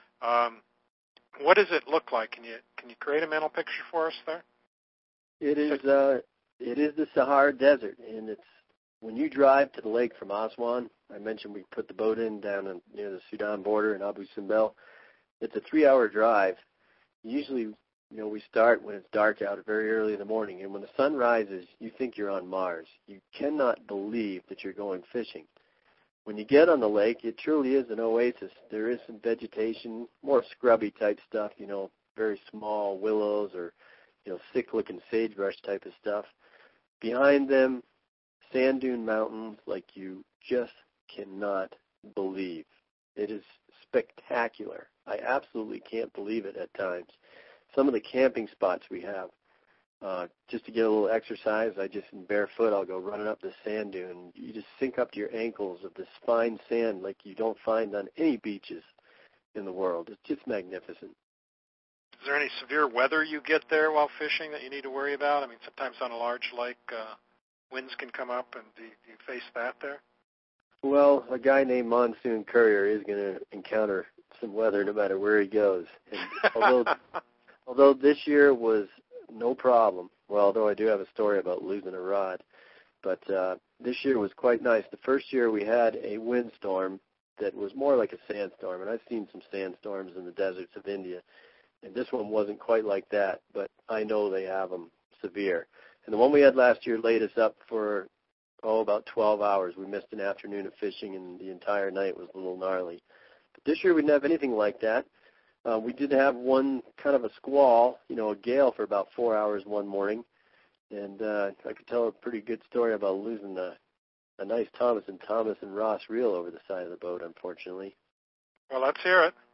What does it look like? Can you create a mental picture for us there? It is the Sahara Desert, and it's when you drive to the lake from Aswan. I mentioned we put the boat in down near the Sudan border in Abu Simbel. It's a 3-hour drive. Usually, we start when it's dark out very early in the morning, and when the sun rises, you think you're on Mars. You cannot believe that you're going fishing. When you get on the lake, it truly is an oasis. There is some vegetation, more scrubby type stuff, very small willows or, thick-looking sagebrush type of stuff. Behind them, sand dune mountains like you just cannot believe. It is spectacular. I absolutely can't believe it at times. Some of the camping spots we have, just to get a little exercise, in barefoot, I'll go running up the sand dune. You just sink up to your ankles of this fine sand like you don't find on any beaches in the world. It's just magnificent. Is there any severe weather you get there while fishing that you need to worry about? I mean, sometimes on a large lake, winds can come up, and do you face that there? Well, a guy named Monsoon Courier is going to encounter some weather no matter where he goes. And although this year was no problem, although I do have a story about losing a rod, but this year was quite nice. The first year we had a windstorm that was more like a sandstorm, and I've seen some sandstorms in the deserts of India, and this one wasn't quite like that, but I know they have them severe. And the one we had last year laid us up for, about 12 hours. We missed an afternoon of fishing, and the entire night was a little gnarly. But this year we didn't have anything like that. We did have one kind of a squall, a gale for about 4 hours one morning, and I could tell a pretty good story about losing a nice Thomas and Ross reel over the side of the boat, unfortunately. Well, let's hear it.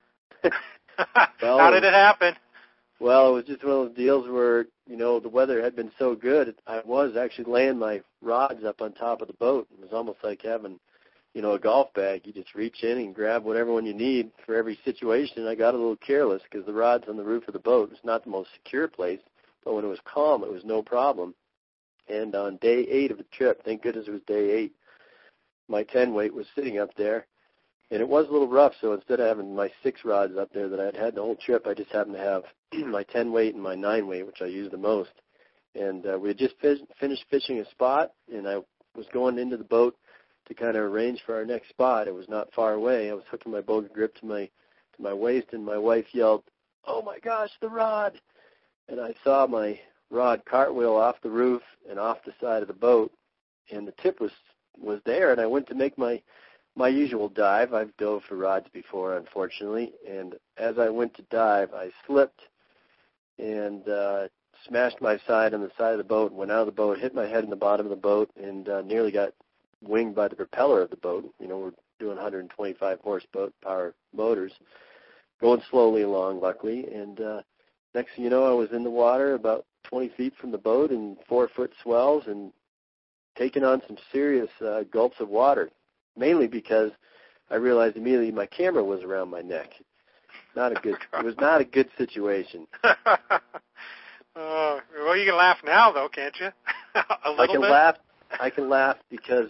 How did it happen? Well, it was just one of those deals where, the weather had been so good, I was actually laying my rods up on top of the boat. It was almost like having, a golf bag. You just reach in and grab whatever one you need for every situation. And I got a little careless because the rod's on the roof of the boat. It's not the most secure place, but when it was calm, it was no problem. And on day 8 of the trip, thank goodness it was day 8, my 10 weight was sitting up there. And it was a little rough, so instead of having my 6 rods up there that I'd had the whole trip, I just happened to have my 10 weight and my 9 weight, which I use the most. And we had just finished fishing a spot, and I was going into the boat to kind of arrange for our next spot. It was not far away. I was hooking my boat grip to my waist, and my wife yelled, "Oh my gosh, the rod!" And I saw my rod cartwheel off the roof and off the side of the boat, and the tip was there, and I went to make my usual dive. I've dove for rods before, unfortunately, and as I went to dive, I slipped and smashed my side on the side of the boat, went out of the boat, hit my head in the bottom of the boat, and nearly got winged by the propeller of the boat. We're doing 125 horsepower motors, going slowly along, luckily, and next thing you know, I was in the water about 20 feet from the boat in 4-foot swells and taking on some serious gulps of water, mainly because I realized immediately my camera was around my neck. Not a good. It was not a good situation. Well, you can laugh now, though, can't you? A little bit. I can laugh because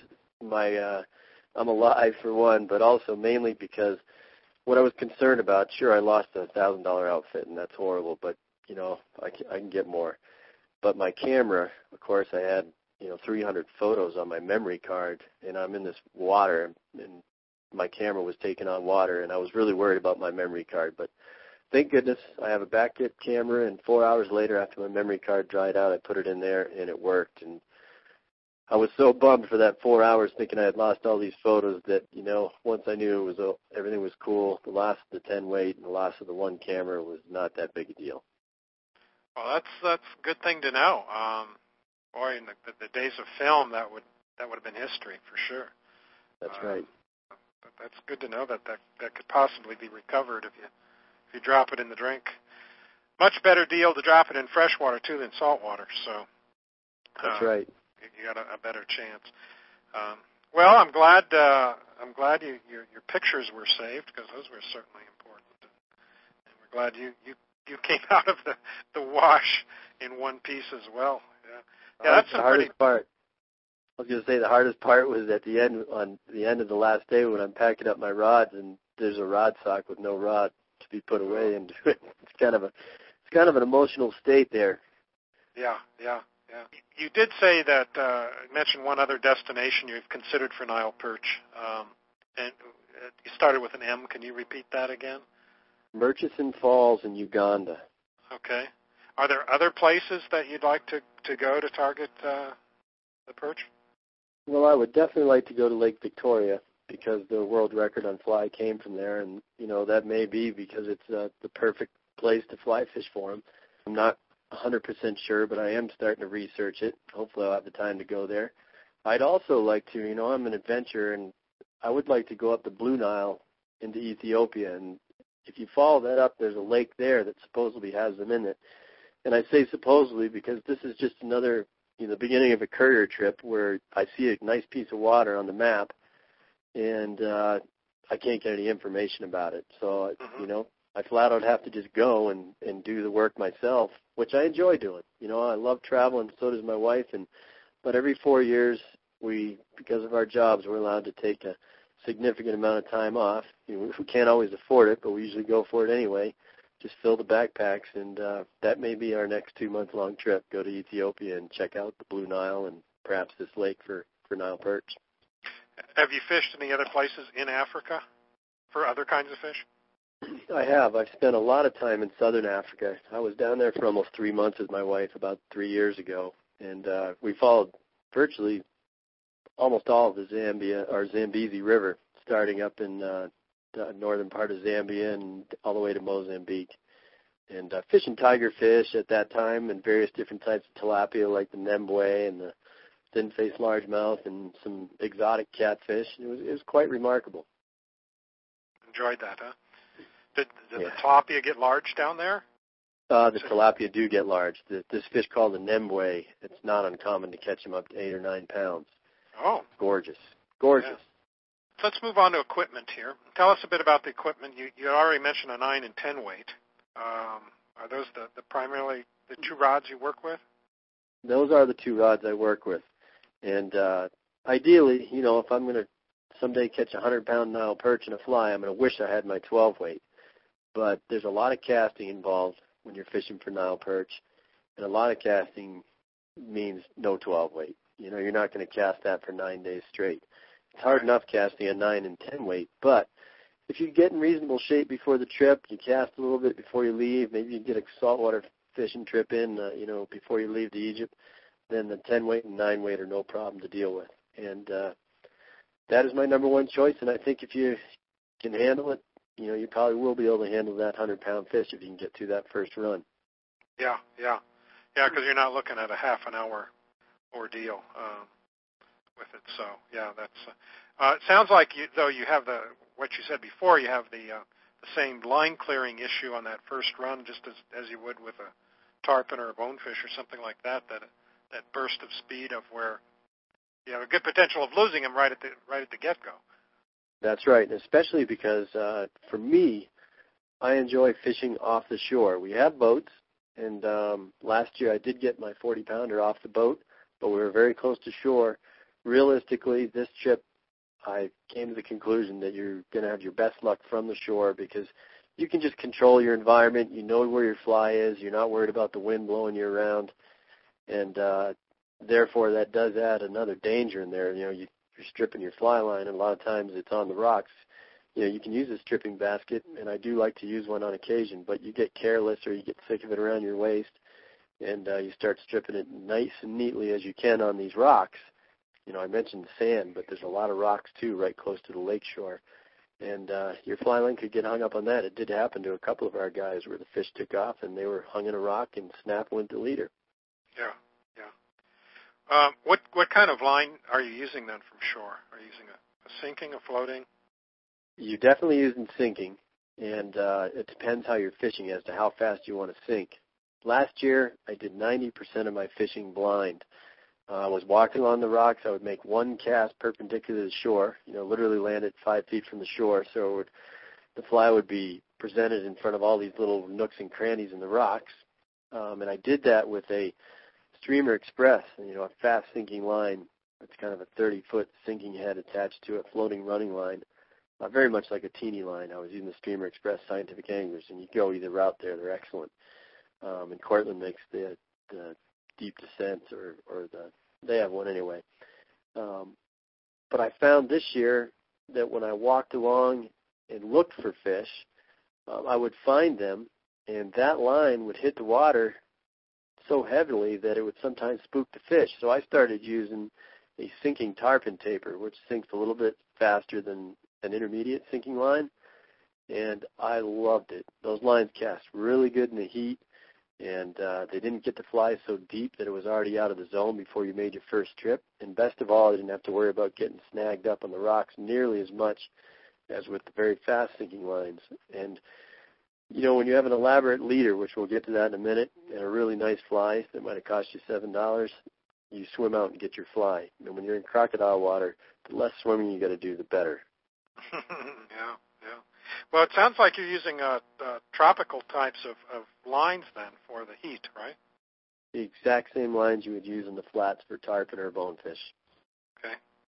I'm alive for one, but also mainly because what I was concerned about. Sure, I lost a $1,000 outfit, and that's horrible. But I can get more. But my camera, of course, I had 300 photos on my memory card, and I'm in this water, and my camera was taking on water, and I was really worried about my memory card. But thank goodness I have a back-kit camera, and 4 hours later, after my memory card dried out, I put it in there, and it worked. And I was so bummed for that 4 hours thinking I had lost all these photos that, once I knew everything was cool, the loss of the 10 weight and the loss of the one camera was not that big a deal. Well, that's a good thing to know. Boy, in the days of film, that would have been history for sure. That's right. But that's good to know that could possibly be recovered if you drop it in the drink. Much better deal to drop it in fresh water too than salt water. So that's right. You got a better chance. Well, I'm glad your pictures were saved, because those were certainly important. And we're glad you came out of the wash in one piece as well. Yeah, that's the hardest part. I was going to say the hardest part was at the end, on the end of the last day when I'm packing up my rods, and there's a rod sock with no rod to be put away, and it's kind of an emotional state there. Yeah. You did say that mention one other destination you've considered for Nile perch, and you started with an M. Can you repeat that again? Murchison Falls in Uganda. Okay. Are there other places that you'd like to go to target the perch? Well, I would definitely like to go to Lake Victoria, because the world record on fly came from there, and that may be because it's the perfect place to fly fish for them. I'm not 100% sure, but I am starting to research it. Hopefully I'll have the time to go there. I'd also like to, I'm an adventurer, and I would like to go up the Blue Nile into Ethiopia, and if you follow that up, there's a lake there that supposedly has them in it. And I say supposedly because this is just another, the beginning of a courier trip where I see a nice piece of water on the map, and I can't get any information about it. So, I flat out have to just go and do the work myself, which I enjoy doing. I love traveling, so does my wife. But every 4 years, because of our jobs, we're allowed to take a significant amount of time off. We can't always afford it, but we usually go for it anyway. Just fill the backpacks, and that may be our next 2-month-long trip. Go to Ethiopia and check out the Blue Nile and perhaps this lake for Nile perch. Have you fished any other places in Africa for other kinds of fish? I have. I've spent a lot of time in southern Africa. I was down there for almost 3 months with my wife about 3 years ago, and we followed virtually almost all of the Zambezi River, starting up in the northern part of Zambia and all the way to Mozambique. And fishing tigerfish at that time and various different types of tilapia like the nembwe and the thin-faced largemouth and some exotic catfish. It was quite remarkable. Enjoyed that, huh? Did the tilapia get large down there? The tilapia do get large. This fish called the nembwe, it's not uncommon to catch them up to 8 or 9 pounds. Oh. Gorgeous. Yeah. So let's move on to equipment here. Tell us a bit about the equipment. You already mentioned a 9 and 10 weight. Are those the primarily the 2 rods you work with? Those are the 2 rods I work with. And ideally, if I'm going to someday catch a 100-pound Nile perch in a fly, I'm going to wish I had my 12 weight. But there's a lot of casting involved when you're fishing for Nile perch, and a lot of casting means no 12 weight. You're not going to cast that for 9 days straight. It's hard enough casting a 9 and 10 weight, but if you get in reasonable shape before the trip, you cast a little bit before you leave, maybe you get a saltwater fishing trip in, before you leave to Egypt, then the 10 weight and 9 weight are no problem to deal with. And that is my number one choice, and I think if you can handle it, you probably will be able to handle that 100-pound fish if you can get through that first run. Yeah, because you're not looking at a half an hour ordeal with it. So, yeah, that's. It sounds like you have what you said before. You have the same line clearing issue on that first run, just as you would with tarpon or a bonefish or something like that, that burst of speed of where you have a good potential of losing them right at the get-go. That's right, and especially because for me, I enjoy fishing off the shore. We have boats, and last year I did get my 40-pounder off the boat, but we were very close to shore. Realistically, this trip, I came to the conclusion that you're going to have your best luck from the shore because you can just control your environment. You know where your fly is. You're not worried about the wind blowing you around, and therefore that does add another danger in there. You know, you're stripping your fly line, and a lot of times it's on the rocks. You know, you can use a stripping basket, and I do like to use one on occasion, but you get careless or you get sick of it around your waist, and you start stripping it nice and neatly as you can on these rocks. You know, I mentioned sand, but there's a lot of rocks, too, right close to the lake shore. And your fly line could get hung up on that. It did happen to a couple of our guys where the fish took off, and they were hung in a rock, and snap went the leader. Yeah, yeah. What kind of line are you using then from shore? Are you using a sinking, a floating? You're definitely using sinking, and it depends how you're fishing as to how fast you want to sink. Last year, I did 90% of my fishing blind. I was walking along the rocks. I would make one cast perpendicular to the shore, you know, literally land it 5 feet from the shore, so the fly would be presented in front of all these little nooks and crannies in the rocks. And I did that with a Streamer Express, you know, a fast sinking line. It's kind of a 30-foot sinking head attached to a floating running line, very much like a teeny line. I was using the Streamer Express Scientific Anglers, and you go either route there. They're excellent. And Cortland makes the deep descent, or they have one anyway. But I found this year that when I walked along and looked for fish, I would find them, and that line would hit the water so heavily that it would sometimes spook the fish. So I started using a sinking tarpon taper, which sinks a little bit faster than an intermediate sinking line, and I loved it. Those lines cast really good in the heat, and they didn't get the fly so deep that it was already out of the zone before you made your first trip. And best of all, I didn't have to worry about getting snagged up on the rocks nearly as much as with the very fast sinking lines. And, you know, when you have an elaborate leader, which we'll get to that in a minute, and a really nice fly that might have cost you $7, you swim out and get your fly. And when you're in crocodile water, the less swimming you got to do, the better. Yeah. Well, it sounds like you're using tropical types of lines then for the heat, right? The exact same lines you would use in the flats for tarpon or bonefish. Okay.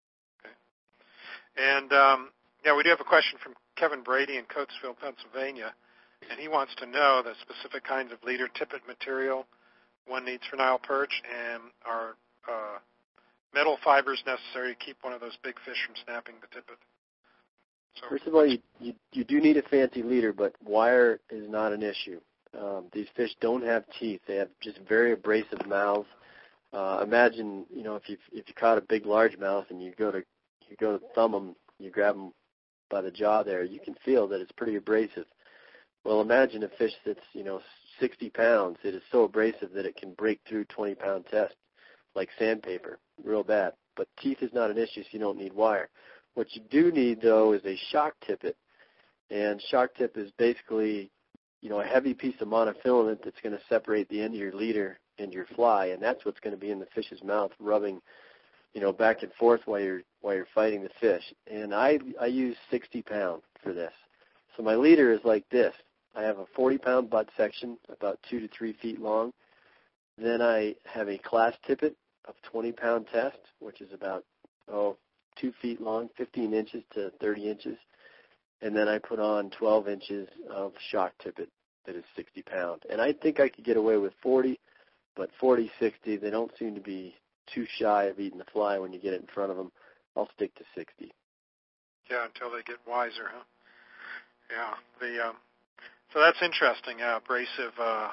And, we do have a question from Kevin Brady in Coatesville, Pennsylvania, and he wants to know the specific kinds of leader tippet material one needs for Nile perch, and are metal fibers necessary to keep one of those big fish from snapping the tippet. So, first of all, you do need a fancy leader, but wire is not an issue. These fish don't have teeth; they have just very abrasive mouths. Imagine, you know, if you caught a big largemouth and you go to thumb them, you grab them by the jaw there, you can feel that it's pretty abrasive. Well, imagine a fish that's, you know, 60 pounds. It is so abrasive that it can break through 20-pound test like sandpaper, real bad. But teeth is not an issue, so you don't need wire. What you do need, though, is a shock tippet. And shock tip is basically, you know, a heavy piece of monofilament that's going to separate the end of your leader and your fly, and that's what's going to be in the fish's mouth, rubbing, you know, back and forth while you're fighting the fish. And I use 60 pound for this. So my leader is like this. I have a 40-pound butt section, about 2 to 3 feet long. Then I have a class tippet of 20-pound test, which is about 2 feet long, 15 inches to 30 inches. And then I put on 12 inches of shock tippet that is 60 pound. And I think I could get away with 40, but 40, 60, they don't seem to be too shy of eating the fly when you get it in front of them. I'll stick to 60. Yeah, until they get wiser, huh? Yeah. So that's interesting. Yeah, abrasive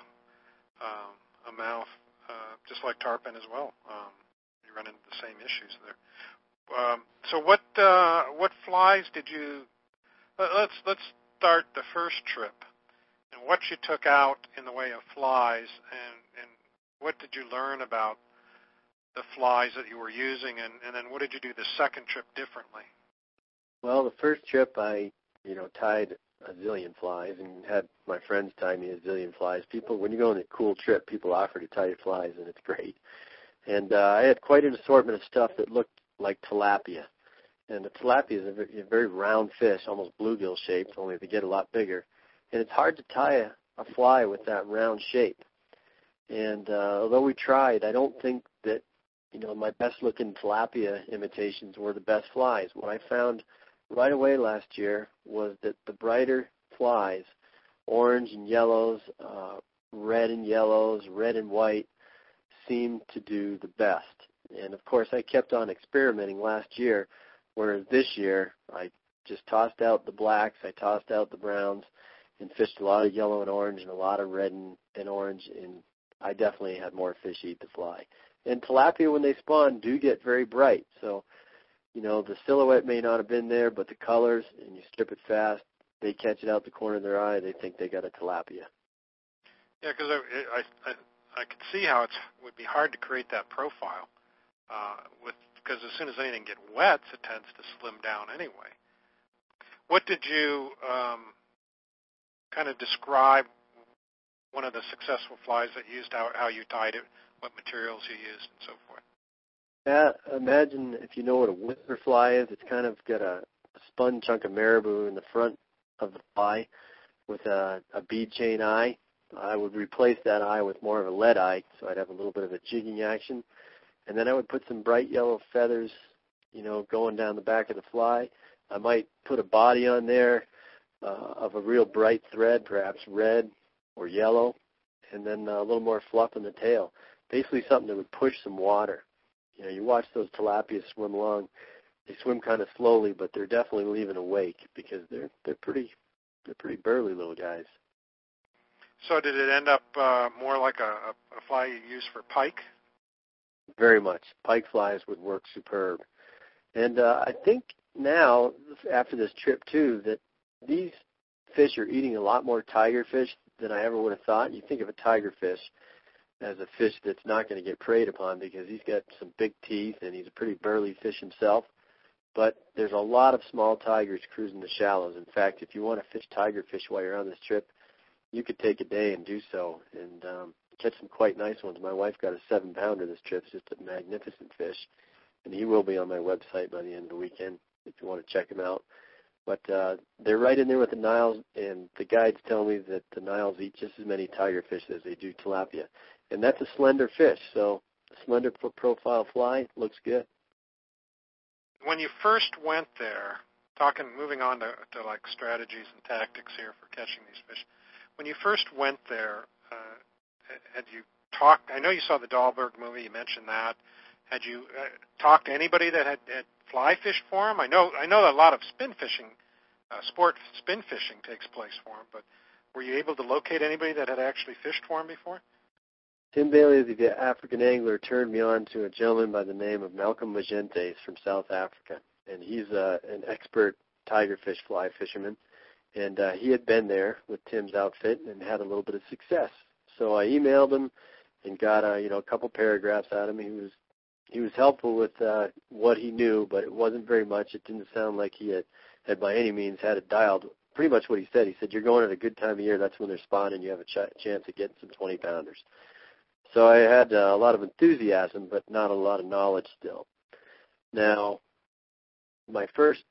a mouth, just like tarpon as well. You run into the same issues there. So what flies did you? Let's start the first trip, and what you took out in the way of flies, and what did you learn about the flies that you were using, and then what did you do the second trip differently? Well, the first trip I, tied a zillion flies and had my friends tie me a zillion flies. People, when you go on a cool trip, people offer to tie you flies, and it's great. And I had quite an assortment of stuff that looked like tilapia. And the tilapia is a very round fish, almost bluegill shaped, only they get a lot bigger. And it's hard to tie a fly with that round shape. And although we tried, I don't think that, my best-looking tilapia imitations were the best flies. What I found right away last year was that the brighter flies, orange and yellows, red and yellows, red and white, seemed to do the best. And, of course, I kept on experimenting last year, whereas this year I just tossed out the blacks, I tossed out the browns, and fished a lot of yellow and orange and a lot of red and orange, and I definitely had more fish eat the fly. And tilapia, when they spawn, do get very bright. So, the silhouette may not have been there, but the colors, and you strip it fast, they catch it out the corner of their eye, they think they got a tilapia. Yeah, because I could see how it would be hard to create that profile because as soon as anything gets wet, it tends to slim down anyway. What did you kind of describe one of the successful flies that you used, how you tied it, what materials you used, and so forth? Yeah, imagine if you know what a whisper fly is. It's kind of got a spun chunk of marabou in the front of the fly with a bead chain eye. I would replace that eye with more of a lead eye, so I'd have a little bit of a jigging action. And then I would put some bright yellow feathers, going down the back of the fly. I might put a body on there of a real bright thread, perhaps red or yellow, and then a little more fluff in the tail. Basically something that would push some water. You watch those tilapia swim along. They swim kind of slowly, but they're definitely leaving a wake because they're pretty burly little guys. So did it end up more like a fly you use for pike? Very much. Pike flies would work superb. And I think now, after this trip too, that these fish are eating a lot more tigerfish than I ever would have thought. You think of a tigerfish as a fish that's not going to get preyed upon because he's got some big teeth and he's a pretty burly fish himself. But there's a lot of small tigers cruising the shallows. In fact, if you want to fish tigerfish while you're on this trip, you could take a day and do so and catch some quite nice ones. My wife got a 7-pounder this trip. It's just a magnificent fish, and he will be on my website by the end of the weekend if you want to check him out. But they're right in there with the Niles, and the guides tell me that the Niles eat just as many tigerfish as they do tilapia. And that's a slender fish, so a slender profile fly looks good. When you first went there, moving on to like strategies and tactics here for catching these fish, when you first went there, had you talked? I know you saw the Dahlberg movie. You mentioned that. Had you talked to anybody that had fly fished for him? I know that a lot of spin fishing, sport spin fishing takes place for him. But were you able to locate anybody that had actually fished for him before? Tim Bailey, the African angler, turned me on to a gentleman by the name of Malcolm Magentes from South Africa, and he's an expert tigerfish fly fisherman. And he had been there with Tim's outfit and had a little bit of success. So I emailed him and got a couple paragraphs out of him. He was helpful with what he knew, but it wasn't very much. It didn't sound like he had by any means had it dialed. Pretty much what he said. He said, you're going at a good time of year. That's when they're spawning. You have a chance of getting some 20-pounders. So I had a lot of enthusiasm, but not a lot of knowledge still. Now, my first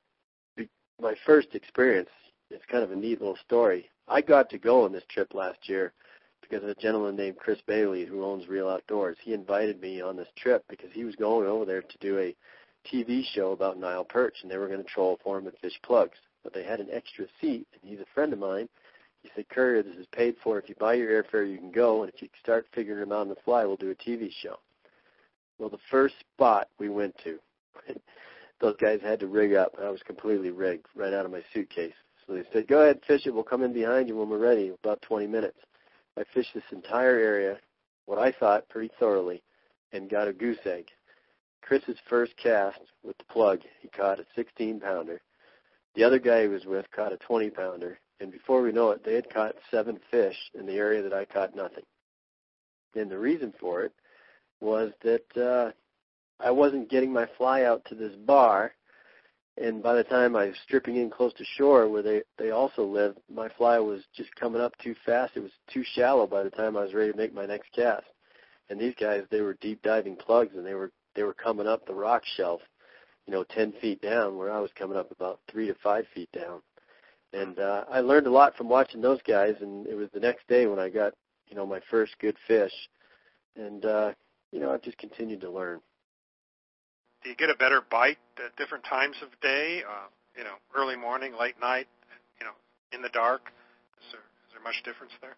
experience, it's kind of a neat little story. I got to go on this trip last year because of a gentleman named Chris Bailey who owns Real Outdoors. He invited me on this trip because he was going over there to do a TV show about Nile perch, and they were going to troll for him and fish plugs. But they had an extra seat, and he's a friend of mine. He said, Courier, this is paid for. If you buy your airfare, you can go, and if you start figuring them out on the fly, we'll do a TV show. Well, the first spot we went to, those guys had to rig up. I was completely rigged right out of my suitcase. So they said, go ahead, fish it. We'll come in behind you when we're ready, about 20 minutes. I fished this entire area, what I thought, pretty thoroughly, and got a goose egg. Chris's first cast with the plug, he caught a 16-pounder. The other guy he was with caught a 20-pounder. And before we know it, they had caught 7 fish in the area that I caught nothing. And the reason for it was that I wasn't getting my fly out to this bar And by the time I was stripping in close to shore where they also live, my fly was just coming up too fast. It was too shallow by the time I was ready to make my next cast. And these guys, they were deep diving plugs, and they were coming up the rock shelf, 10 feet down, where I was coming up about 3 to 5 feet down. And I learned a lot from watching those guys, and it was the next day when I got, my first good fish. And, I've just continued to learn. Do you get a better bite at different times of day, early morning, late night, in the dark? Is there much difference there?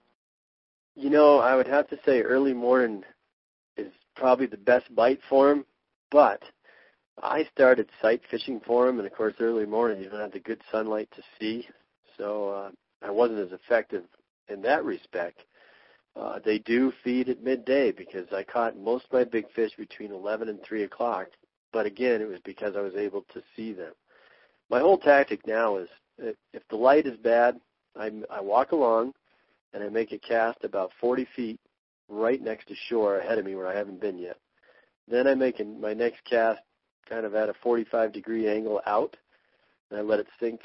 I would have to say early morning is probably the best bite for them, but I started sight fishing for them, and of course early morning you don't have the good sunlight to see, so I wasn't as effective in that respect. They do feed at midday because I caught most of my big fish between 11 and 3 o'clock, but again, it was because I was able to see them. My whole tactic now is if the light is bad, I walk along and I make a cast about 40 feet right next to shore ahead of me where I haven't been yet. Then I make my next cast kind of at a 45-degree angle out, and I let it sink,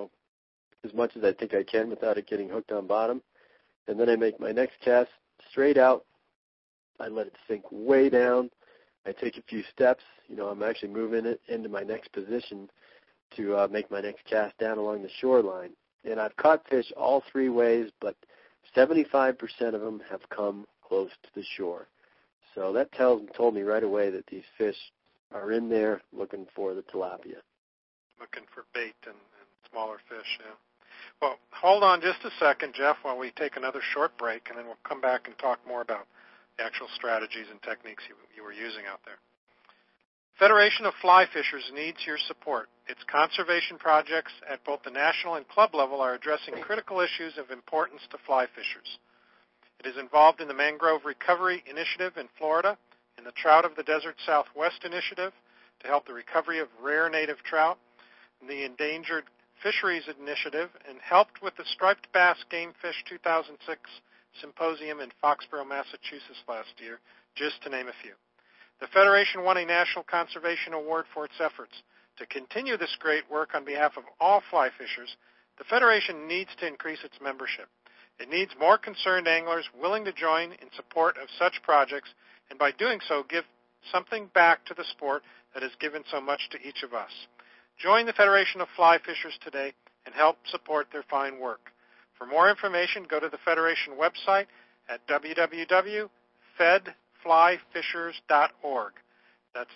as much as I think I can without it getting hooked on bottom. And then I make my next cast straight out. I let it sink way down. I take a few steps. I'm actually moving it into my next position to make my next cast down along the shoreline. And I've caught fish all three ways, but 75% of them have come close to the shore. So that told me right away that these fish are in there looking for the tilapia. Looking for bait and smaller fish, yeah. Well, hold on just a second, Jeff, while we take another short break, and then we'll come back and talk more about the actual strategies and techniques you were using out there. Federation of Fly Fishers needs your support. Its conservation projects at both the national and club level are addressing critical issues of importance to fly fishers. It is involved in the Mangrove Recovery Initiative in Florida, in the Trout of the Desert Southwest Initiative to help the recovery of rare native trout, and the Endangered Fisheries Initiative, and helped with the Striped Bass Game Fish 2006 Symposium in Foxborough, Massachusetts last year, just to name a few. The Federation won a National Conservation Award for its efforts. To continue this great work on behalf of all fly fishers, the Federation needs to increase its membership. It needs more concerned anglers willing to join in support of such projects, and by doing so, give something back to the sport that has given so much to each of us. Join the Federation of Fly Fishers today and help support their fine work. For more information, go to the Federation website at www.fedflyfishers.org. That's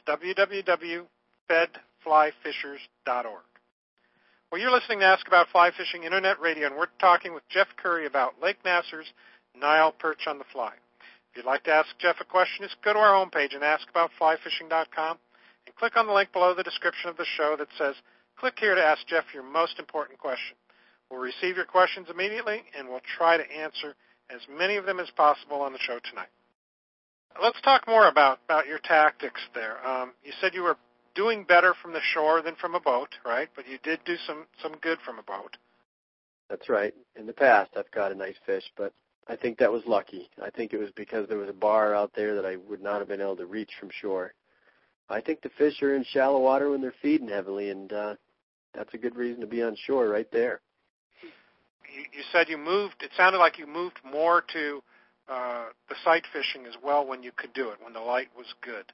www.fedflyfishers.org. Well, you're listening to Ask About Fly Fishing Internet Radio, and we're talking with Jeff Curry about Lake Nasser's Nile Perch on the Fly. If you'd like to ask Jeff a question, just go to our homepage at askaboutflyfishing.com and click on the link below the description of the show that says, click here to ask Jeff your most important question. We'll receive your questions immediately, and we'll try to answer as many of them as possible on the show tonight. Let's talk more about your tactics there. You said you were doing better from the shore than from a boat, right? But you did do some good from a boat. That's right. In the past, I've caught a nice fish, but I think that was lucky. I think it was because there was a bar out there that I would not have been able to reach from shore. I think the fish are in shallow water when they're feeding heavily, and that's a good reason to be on shore right there. You said you moved, it sounded like you moved more to the sight fishing as well when you could do it, when the light was good.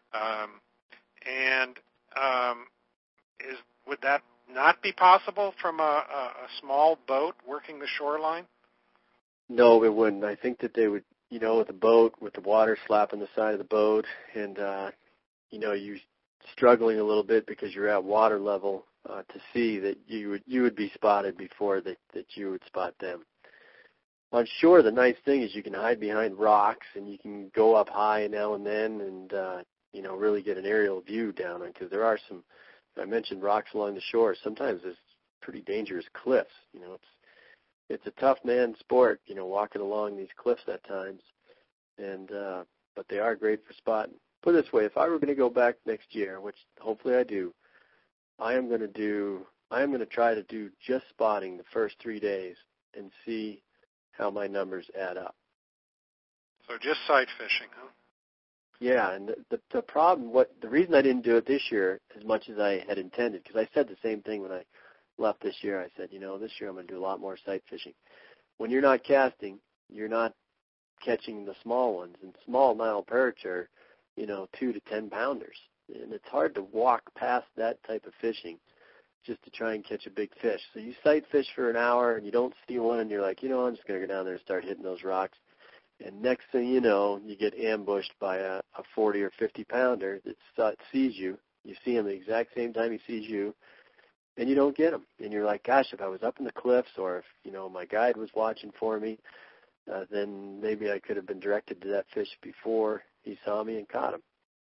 Would that not be possible from a small boat working the shoreline? No, it wouldn't. I think that they would, with a boat, with the water slapping the side of the boat, and you struggling a little bit because you're at water level to see that you would be spotted before that you would spot them. On shore, the nice thing is you can hide behind rocks and you can go up high now and then and really get an aerial view down on, because there are some, I mentioned rocks along the shore. Sometimes there's pretty dangerous cliffs. It's a tough man sport, walking along these cliffs at times, and but they are great for spotting. Put it this way, if I were going to go back next year, which hopefully I do, I am going to try to do just spotting the first 3 days and see how my numbers add up. So just sight fishing, huh? Yeah, and the problem, the reason I didn't do it this year as much as I had intended, because I said the same thing when I left this year. I said, this year I'm going to do a lot more sight fishing. When you're not casting, you're not catching the small ones, and small Nile perch are, 2 to 10 pounders, and it's hard to walk past that type of fishing just to try and catch a big fish. So you sight fish for an hour and you don't see one, and you're like, I'm just going to go down there and start hitting those rocks. And next thing you know, you get ambushed by a 40 or 50 pounder that sees you. You see him the exact same time he sees you, and you don't get him. And you're like, gosh, if I was up in the cliffs, or if my guide was watching for me, then maybe I could have been directed to that fish before he saw me and caught him.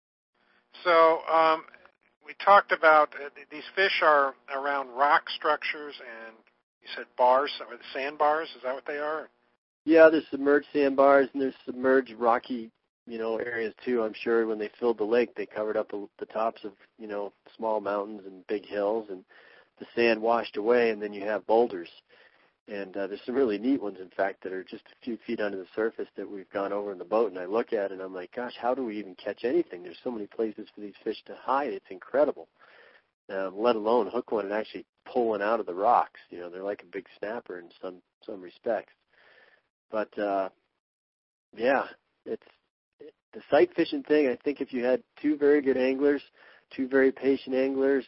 So we talked about these fish are around rock structures, and you said bars, or the sandbars. Is that what they are? Yeah, there's submerged sandbars, and there's submerged rocky, areas too. I'm sure when they filled the lake, they covered up the tops of, small mountains and big hills, and the sand washed away, and then you have boulders. And there's some really neat ones, in fact, that are just a few feet under the surface that we've gone over in the boat, and I look at it, and I'm like, gosh, how do we even catch anything? There's so many places for these fish to hide. It's incredible, let alone hook one and actually pull one out of the rocks. They're like a big snapper in some respects. But, yeah, it's the sight fishing thing. I think if you had two very good anglers, two very patient anglers,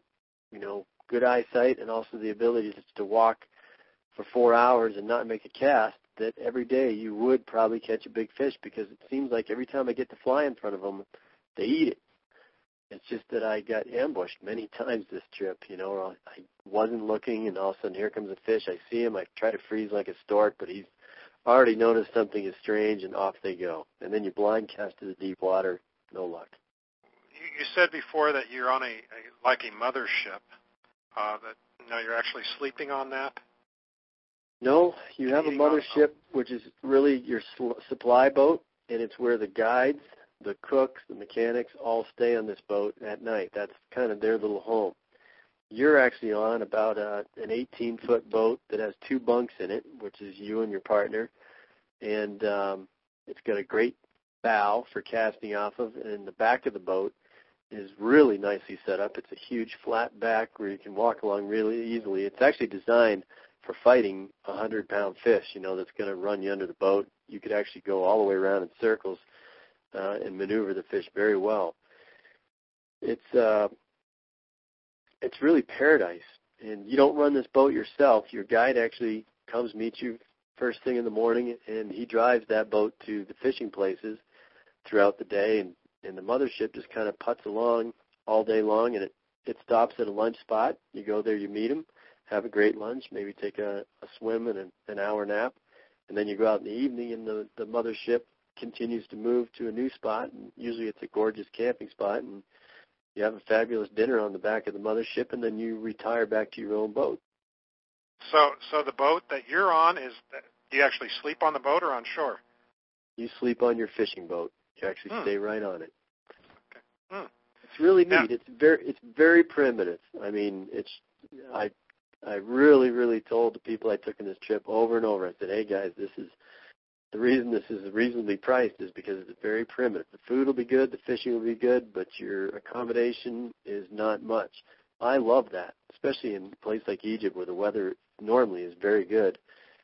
good eyesight, and also the ability to walk for 4 hours and not make a cast, that every day you would probably catch a big fish, because it seems like every time I get to fly in front of them, they eat it. It's just that I got ambushed many times this trip. I wasn't looking, and all of a sudden here comes a fish. I see him. I try to freeze like a stork, but he's already noticed something is strange, and off they go. And then you blind cast to the deep water, no luck. You said before that you're on like a mothership. That now you're actually sleeping on that? No, you have a mothership, which is really your supply boat, and it's where the guides, the cooks, the mechanics all stay on this boat at night. That's kind of their little home. You're actually on about an 18-foot boat that has 2 bunks in it, which is you and your partner, and it's got a great bow for casting off of, and in the back of the boat is really nicely set up. It's a huge flat back where you can walk along really easily. It's actually designed for fighting a 100-pound fish, that's going to run you under the boat. You could actually go all the way around in circles and maneuver the fish very well. It's really paradise. And you don't run this boat yourself. Your guide actually comes meet you first thing in the morning, and he drives that boat to the fishing places throughout the day, and the mothership just kind of putts along all day long, and it stops at a lunch spot. You go there, you meet him, have a great lunch, maybe take a swim and an hour nap, and then you go out in the evening, and the mothership continues to move to a new spot, and usually it's a gorgeous camping spot, and you have a fabulous dinner on the back of the mothership, and then you retire back to your own boat. So the boat that you're on, do you actually sleep on the boat or on shore? You sleep on your fishing boat. You actually stay right on it. Okay. It's really neat. It's very primitive. I mean, I really, really told the people I took on this trip over and over. I said, hey guys, the reason this is reasonably priced is because it's very primitive. The food will be good, the fishing will be good, but your accommodation is not much. I love that, especially in a place like Egypt where the weather normally is very good.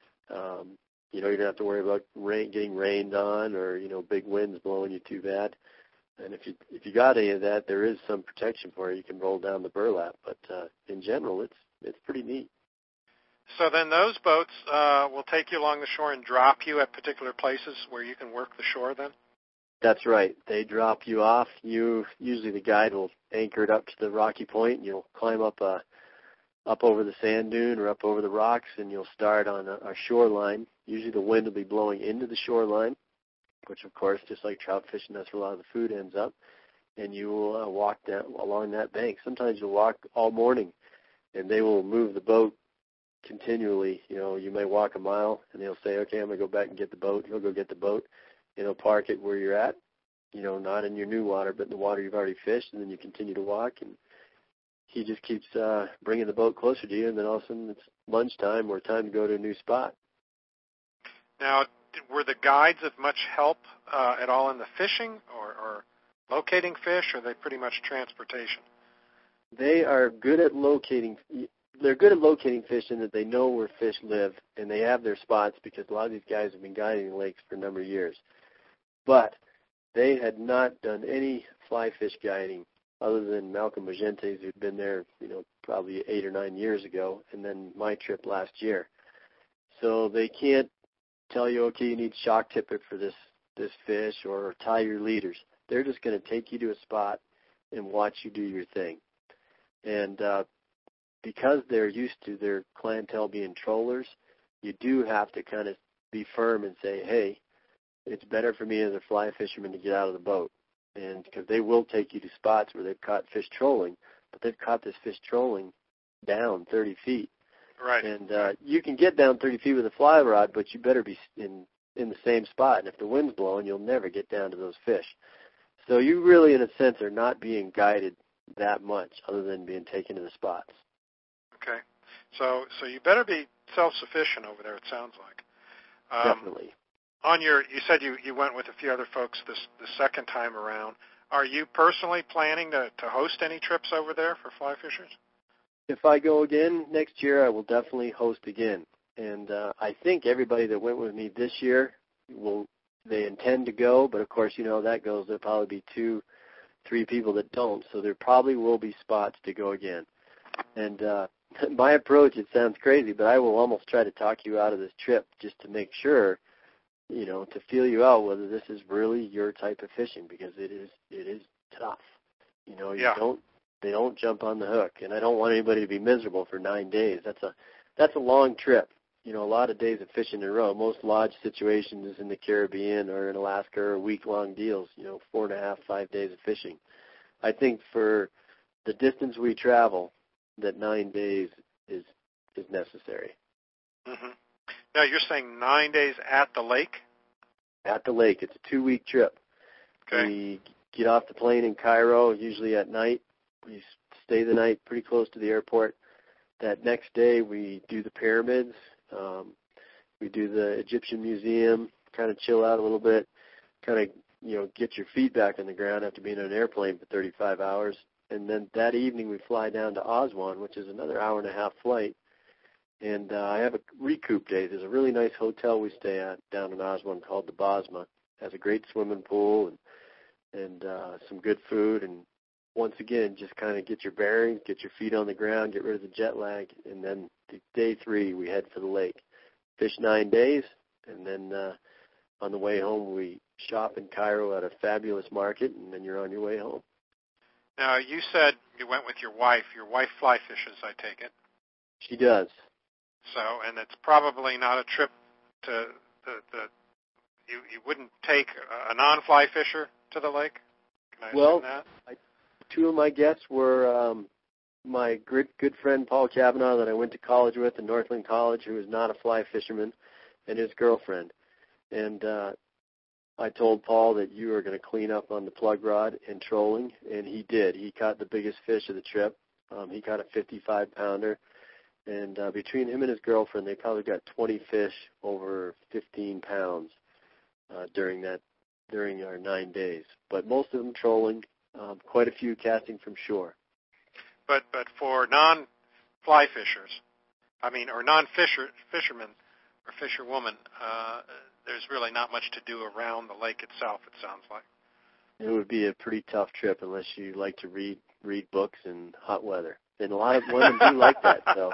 You don't have to worry about getting rained on or big winds blowing you too bad. And if you got any of that, there is some protection for you. You can roll down the burlap, but in general, it's pretty neat. So then those boats will take you along the shore and drop you at particular places where you can work the shore then? That's right. They drop you off. Usually the guide will anchor it up to the rocky point, and you'll climb up over the sand dune or up over the rocks, and you'll start on a shoreline. Usually the wind will be blowing into the shoreline, which, of course, just like trout fishing, that's where a lot of the food ends up, and you will walk down along that bank. Sometimes you'll walk all morning, and they will move the boat continually. You may walk a mile, and they'll say, okay, I'm going to go back and get the boat. You'll go get the boat, and they'll park it where you're at, not in your new water, but in the water you've already fished, and then you continue to walk, and he just keeps bringing the boat closer to you, and then all of a sudden it's lunchtime or time to go to a new spot. Now, were the guides of much help at all in the fishing or locating fish, or are they pretty much transportation? They are good at locating. They're good at locating fish in that they know where fish live, and they have their spots because a lot of these guys have been guiding the lakes for a number of years. But they had not done any fly fish guiding other than Malcolm Magentes, who'd been there, probably 8 or 9 years ago, and then my trip last year. So they can't tell you, okay, you need shock tipper for this fish or tie your leaders. They're just going to take you to a spot and watch you do your thing. And because they're used to their clientele being trollers, you do have to kind of be firm and say, hey, it's better for me as a fly fisherman to get out of the boat. And because they will take you to spots where they've caught fish trolling, but they've caught this fish trolling down 30 feet. Right. And you can get down 30 feet with a fly rod, but you better be in the same spot. And if the wind's blowing, you'll never get down to those fish. So you really, in a sense, are not being guided that much other than being taken to the spots. Okay. So you better be self-sufficient over there, it sounds like. Definitely. You said you went with a few other folks the second time around. Are you personally planning to host any trips over there for fly fishers? If I go again next year, I will definitely host again. And I think everybody that went with me this year they intend to go, but of course, that goes. There'll probably be 2-3 people that don't, so there probably will be spots to go again. And my approach, it sounds crazy, but I will almost try to talk you out of this trip just to make sure, to feel you out whether this is really your type of fishing, because it is tough. They don't jump on the hook, and I don't want anybody to be miserable for 9 days. That's a long trip. A lot of days of fishing in a row. Most lodge situations in the Caribbean or in Alaska are week-long deals, 4.5, 5 days of fishing. I think for the distance we travel, that 9 days is necessary. Mm-hmm. Now, you're saying 9 days at the lake? At the lake. It's a 2-week trip. Okay. We get off the plane in Cairo, usually at night. We stay the night pretty close to the airport. That next day, we do the pyramids. We do the Egyptian Museum, kind of chill out a little bit, kind of, get your feet back on the ground after being on an airplane for 35 hours. And then that evening, we fly down to Aswan, which is another hour-and-a-half flight. And I have a recoup day. There's a really nice hotel we stay at down in Aswan called the Basma. It has a great swimming pool and some good food. And once again, just kind of get your bearings, get your feet on the ground, get rid of the jet lag. And then day 3, we head for the lake. Fish 9 days. And then on the way home, we shop in Cairo at a fabulous market. And then you're on your way home. Now, you said you went with your wife. Your wife fly fishes, I take it. She does. So, and it's probably not a trip to you wouldn't take a non-fly fisher to the lake? Can I assume that? 2 of my guests were my good friend Paul Cavanaugh that I went to college with in Northland College, who is not a fly fisherman, and his girlfriend. And I told Paul that you were going to clean up on the plug rod and trolling, and he did. He caught the biggest fish of the trip. He caught a 55-pounder. And between him and his girlfriend, they probably got 20 fish over 15 pounds during our 9 days. But most of them trolling, quite a few casting from shore. But for non-fly fishers, or non-fishermen or fisherwoman, there's really not much to do around the lake itself, it sounds like. It would be a pretty tough trip unless you like to read books in hot weather. And a lot of women do like that. So,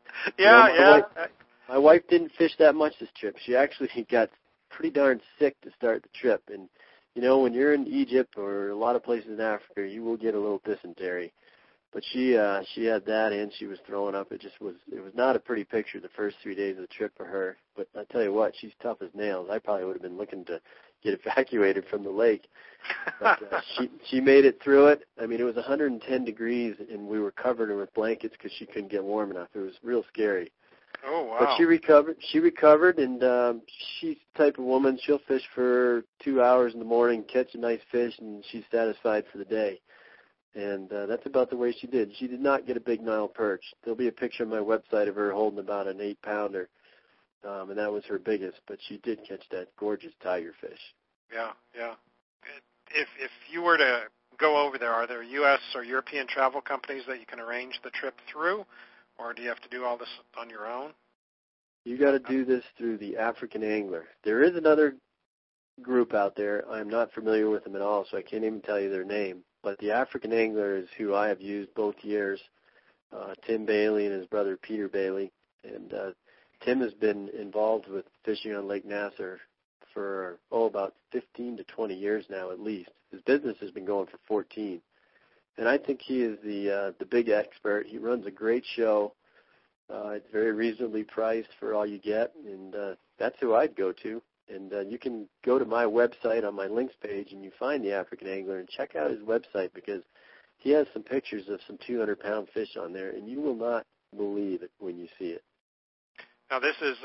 my wife didn't fish that much this trip. She actually got pretty darn sick to start the trip. And, when you're in Egypt or a lot of places in Africa, you will get a little dysentery. But she had that and she was throwing up. It was not a pretty picture the first 3 days of the trip for her. But I tell you what, she's tough as nails. I probably would have been looking to get evacuated from the lake. But she made it through it. It was 110 degrees, and we were covering her with blankets because she couldn't get warm enough. It was real scary. Oh, wow. But she recovered, and she's the type of woman, she'll fish for 2 hours in the morning, catch a nice fish, and she's satisfied for the day. And that's about the way she did. She did not get a big Nile perch. There'll be a picture on my website of her holding about an 8-pounder. and that was her biggest, but she did catch that gorgeous tigerfish. Yeah, yeah. If you were to go over there, are there U.S. or European travel companies that you can arrange the trip through, or do you have to do all this on your own? You got to do this through the African Angler. There is another group out there. I'm not familiar with them at all, so I can't even tell you their name. But the African Angler is who I have used both years, Tim Bailey and his brother Peter Bailey. And Tim has been involved with fishing on Lake Nasser for, about 15 to 20 years now at least. His business has been going for 14. And I think he is the big expert. He runs a great show. It's very reasonably priced for all you get, and that's who I'd go to. And you can go to my website on my links page, and you find the African Angler, and check out his website because he has some pictures of some 200-pound fish on there, and you will not believe it when you see it. Now, this is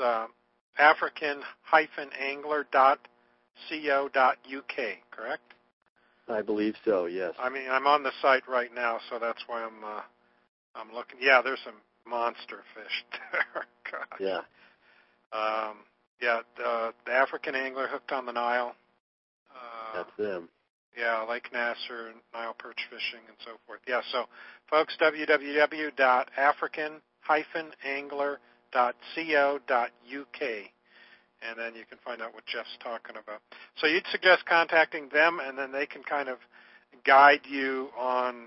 african-angler.co.uk, correct? I believe so, yes. I mean, I'm on the site right now, so that's why I'm looking. Yeah, there's some monster fish there. Gosh. Yeah. The African Angler, Hooked on the Nile. That's them. Yeah, Lake Nasser, Nile perch fishing, and so forth. Yeah, so, folks, www.african-angler.co.uk, and then you can find out what Jeff's talking about. So you'd suggest contacting them, and then they can kind of guide you on,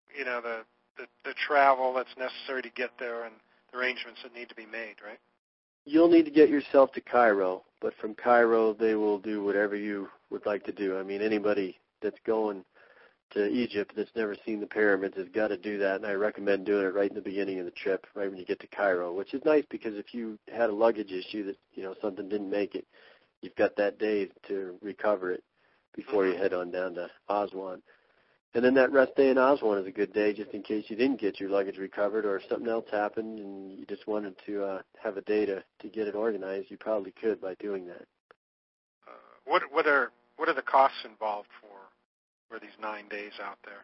the travel that's necessary to get there and the arrangements that need to be made, right? You'll need to get yourself to Cairo, but from Cairo they will do whatever you would like to do. I mean, anybody that's going to Egypt that's never seen the pyramids has got to do that, and I recommend doing it right in the beginning of the trip, right when you get to Cairo, which is nice because if you had a luggage issue that, something didn't make it, you've got that day to recover it before you head on down to Aswan. And then that rest day in Aswan is a good day just in case you didn't get your luggage recovered or something else happened and you just wanted to have a day to get it organized. You probably could by doing that. What are the costs involved for these 9 days out there?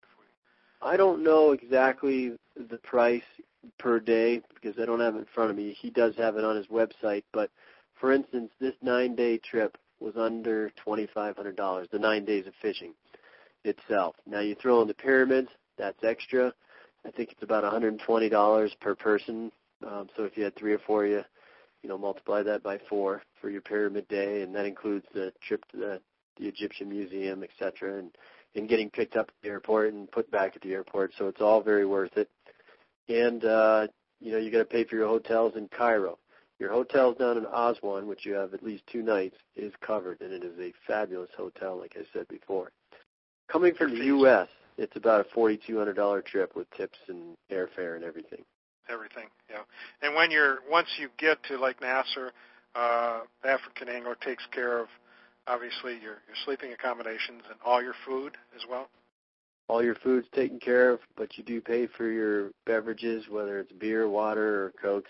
I don't know exactly the price per day because I don't have it in front of me. He does have it on his website. But, for instance, this 9-day trip was under $2,500, the 9 days of fishing itself. Now you throw in the pyramids, that's extra. I think it's about $120 per person. So if you had 3 or 4 of you, multiply that by 4 for your pyramid day, and that includes the trip to the Egyptian Museum, etc., and getting picked up at the airport and put back at the airport. So it's all very worth it. And you got to pay for your hotels in Cairo. Your hotels down in Aswan, which you have at least 2 nights, is covered, and it is a fabulous hotel, like I said before. Coming from the U.S., it's about a $4,200 trip with tips and airfare and everything. Everything, yeah. And once you get to Lake Nasser, the African Angler takes care of, obviously, your sleeping accommodations and all your food as well? All your food's taken care of, but you do pay for your beverages, whether it's beer, water, or Cokes.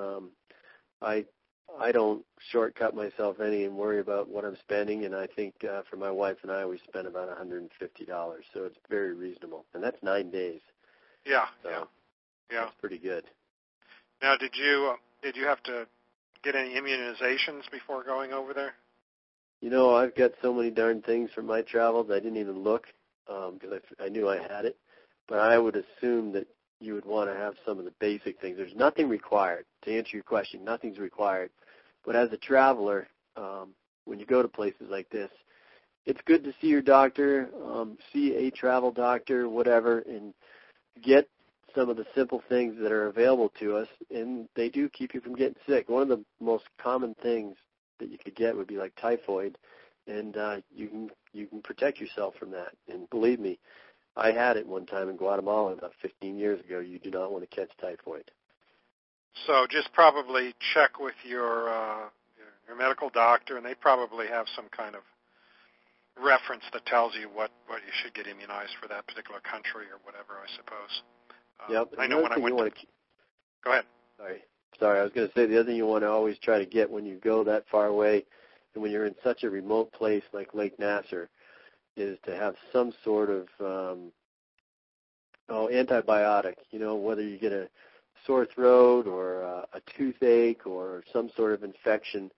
I don't shortcut myself any and worry about what I'm spending, and I think for my wife and I, we spend about $150, so it's very reasonable. And that's 9 days. Yeah, so yeah. That's pretty good. Now, did you have to get any immunizations before going over there? I've got so many darn things from my travels, I didn't even look because I knew I had it. But I would assume that you would want to have some of the basic things. There's nothing required. To answer your question, nothing's required. But as a traveler, when you go to places like this, it's good to see your doctor, see a travel doctor, whatever, and get some of the simple things that are available to us, and they do keep you from getting sick. One of the most common things that you could get would be like typhoid, and you can protect yourself from that. And believe me, I had it one time in Guatemala about 15 years ago. You do not want to catch typhoid. So just probably check with your medical doctor, and they probably have some kind of reference that tells you what you should get immunized for that particular country or whatever, I suppose. Yep. I know when I went to... Go ahead. Sorry, I was going to say the other thing you want to always try to get when you go that far away and when you're in such a remote place like Lake Nasser is to have some sort of antibiotic, whether you get a sore throat or a toothache or some sort of infection,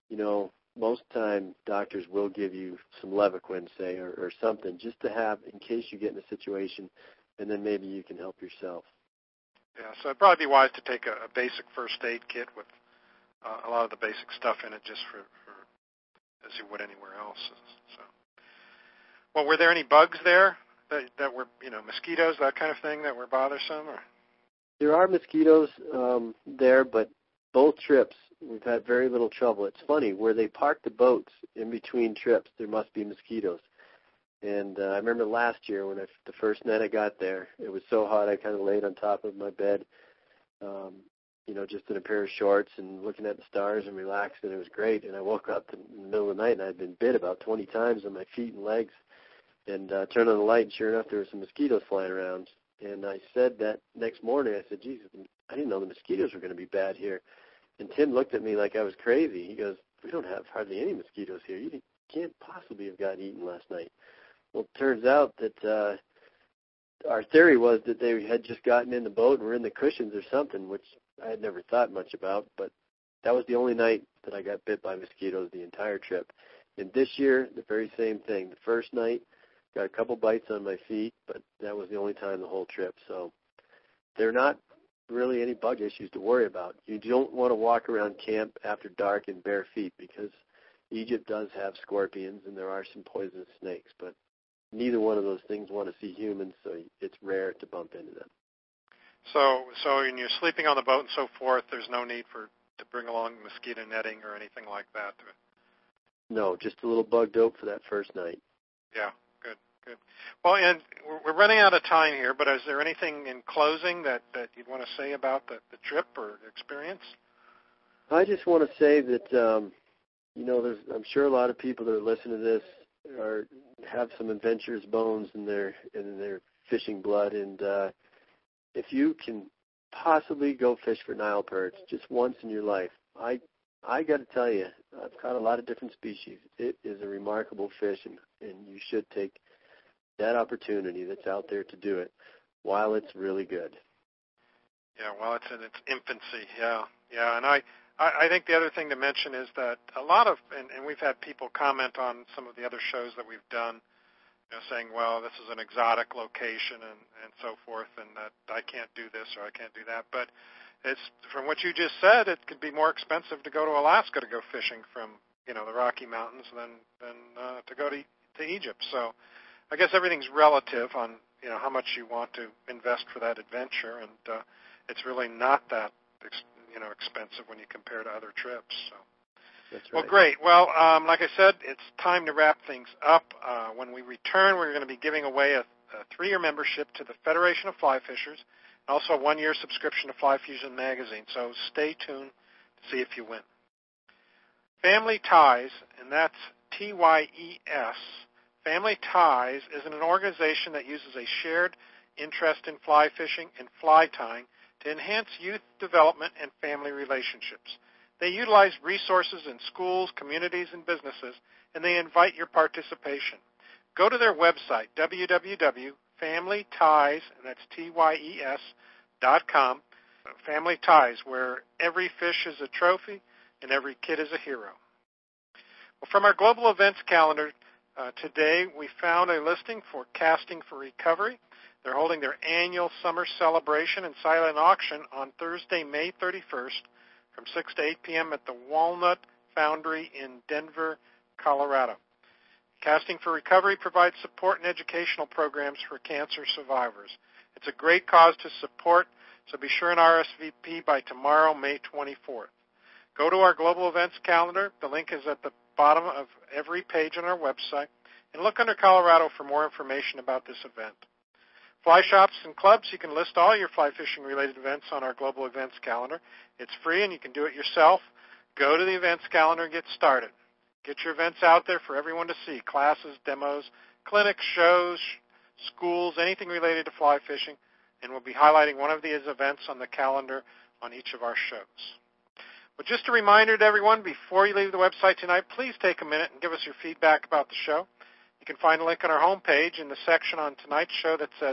most time doctors will give you some Levaquin, say, or something, just to have in case you get in a situation, and then maybe you can help yourself. Yeah, so it'd probably be wise to take a basic first aid kit with a lot of the basic stuff in it, just for as you would anywhere else. So, well, were there any bugs there that were, mosquitoes, that kind of thing, that were bothersome? Or? There are mosquitoes there, but both trips we've had very little trouble. It's funny, where they park the boats in between trips, there must be mosquitoes. And I remember last year when the first night I got there, it was so hot I kind of laid on top of my bed, just in a pair of shorts and looking at the stars and relaxed, and it was great. And I woke up in the middle of the night, and I'd been bit about 20 times on my feet and legs, and turned on the light, and sure enough, there were some mosquitoes flying around. And I said that next morning, I said, geez, I didn't know the mosquitoes were going to be bad here. And Tim looked at me like I was crazy. He goes, we don't have hardly any mosquitoes here. You can't possibly have gotten eaten last night. Well, it turns out that our theory was that they had just gotten in the boat and were in the cushions or something, which I had never thought much about. But that was the only night that I got bit by mosquitoes the entire trip. And this year, the very same thing. The first night, got a couple bites on my feet, but that was the only time the whole trip. So they're not really any bug issues to worry about. You don't want to walk around camp after dark in bare feet because Egypt does have scorpions and there are some poisonous snakes, but neither one of those things want to see humans, so it's rare to bump into them. So when you're sleeping on the boat and so forth, there's no need to bring along mosquito netting or anything like that? No, just a little bug dope for that first night. Yeah, good. Well, and we're running out of time here, but is there anything in closing that you'd want to say about the trip or the experience? I just want to say that, I'm sure a lot of people that are listening to this have some adventurous bones in their fishing blood, and if you can possibly go fish for Nile perch just once in your life, I got to tell you, I've caught a lot of different species. It is a remarkable fish, and you should take that opportunity that's out there to do it while it's really good. Yeah, while it's in its infancy, yeah. And I think the other thing to mention is that a lot of, and we've had people comment on some of the other shows that we've done, saying, well, this is an exotic location and so forth, and that I can't do this or I can't do that. But it's, from what you just said, it could be more expensive to go to Alaska to go fishing from, the Rocky Mountains than to go to Egypt. So I guess everything's relative on, how much you want to invest for that adventure, and it's really not that expensive when you compare to other trips. So. That's right. Well, great. Well, like I said, it's time to wrap things up. When we return, we're going to be giving away a 3-year membership to the Federation of Fly Fishers, and also a 1-year subscription to Fly Fusion magazine. So stay tuned to see if you win. Family Ties, and that's TYES. Family Ties is an organization that uses a shared interest in fly fishing and fly tying to enhance youth development and family relationships. They utilize resources in schools, communities, and businesses, and they invite your participation. Go to their website, www.familyties, and that's TYES.com, Family Ties, where every fish is a trophy and every kid is a hero. Well, from our global events calendar, today we found a listing for Casting for Recovery. They're holding their annual summer celebration and silent auction on Thursday, May 31st from 6 to 8 p.m. at the Walnut Foundry in Denver, Colorado. Casting for Recovery provides support and educational programs for cancer survivors. It's a great cause to support, so be sure and RSVP by tomorrow, May 24th. Go to our global events calendar. The link is at the bottom of every page on our website, and look under Colorado for more information about this event. Fly shops and clubs, you can list all your fly fishing related events on our global events calendar. It's free and you can do it yourself. Go to the events calendar and get started. Get your events out there for everyone to see, classes, demos, clinics, shows, schools, anything related to fly fishing, and we'll be highlighting one of these events on the calendar on each of our shows. But just a reminder to everyone, before you leave the website tonight, please take a minute and give us your feedback about the show. You can find a link on our homepage in the section on tonight's show that says,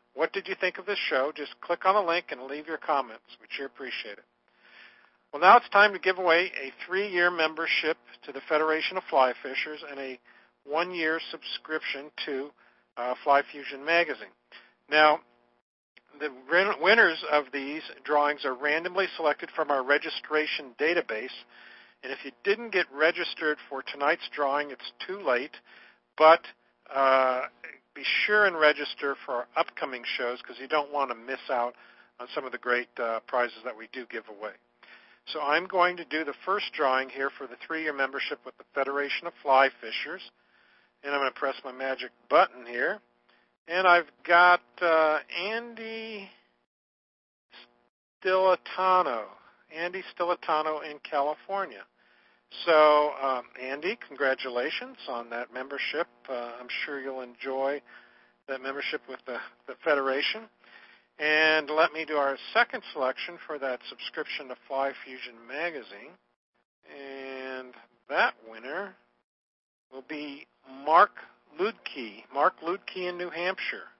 What did you think of this show? Just click on the link and leave your comments. We'd sure appreciate it. Well, now it's time to give away a 3-year membership to the Federation of Fly Fishers and a 1-year subscription to Fly Fusion magazine. Now, the winners of these drawings are randomly selected from our registration database. And if you didn't get registered for tonight's drawing, it's too late. But be sure and register for our upcoming shows because you don't want to miss out on some of the great prizes that we do give away. So I'm going to do the first drawing here for the 3-year membership with the Federation of Fly Fishers. And I'm going to press my magic button here. And I've got Andy Stilitano in California. So, Andy, congratulations on that membership. I'm sure you'll enjoy that membership with the Federation. And let me do our second selection for that subscription to Fly Fusion magazine. And that winner will be Mark Ludke in New Hampshire.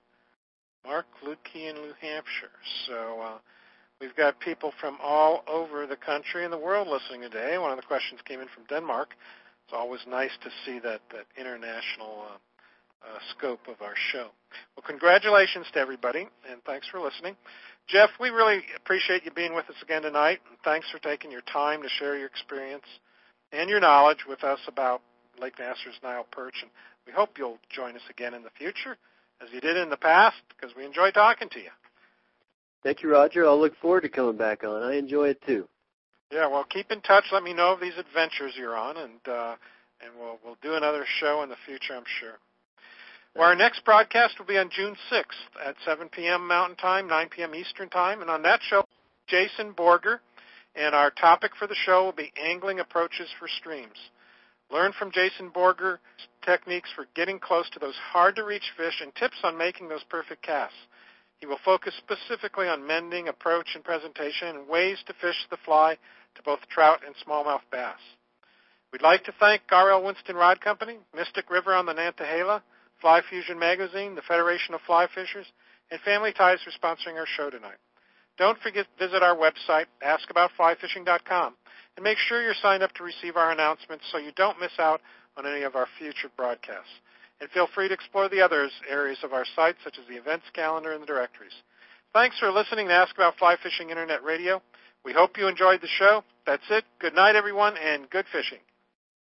So we've got people from all over the country and the world listening today. One of the questions came in from Denmark. It's always nice to see that international scope of our show. Well, congratulations to everybody, and thanks for listening. Jeff, we really appreciate you being with us again tonight, and thanks for taking your time to share your experience and your knowledge with us about Lake Nasser's Nile perch. And we hope you'll join us again in the future, as you did in the past, because we enjoy talking to you. Thank you, Roger. I'll look forward to coming back on. I enjoy it too. Yeah, well, keep in touch. Let me know of these adventures you're on, and we'll do another show in the future, I'm sure. Well, our next broadcast will be on June 6th at 7 p.m. Mountain Time, 9 p.m. Eastern Time, and on that show, Jason Borger, and our topic for the show will be angling approaches for streams. Learn from Jason Borger techniques for getting close to those hard-to-reach fish and tips on making those perfect casts. He will focus specifically on mending, approach, and presentation, and ways to fish the fly to both trout and smallmouth bass. We'd like to thank R.L. Winston Rod Company, Mystic River on the Nantahala, Fly Fusion Magazine, the Federation of Fly Fishers, and Family Ties for sponsoring our show tonight. Don't forget to visit our website, askaboutflyfishing.com, and make sure you're signed up to receive our announcements so you don't miss out on any of our future broadcasts. And feel free to explore the other areas of our site, such as the events calendar and the directories. Thanks for listening to Ask About Fly Fishing Internet Radio. We hope you enjoyed the show. That's it. Good night, everyone, and good fishing.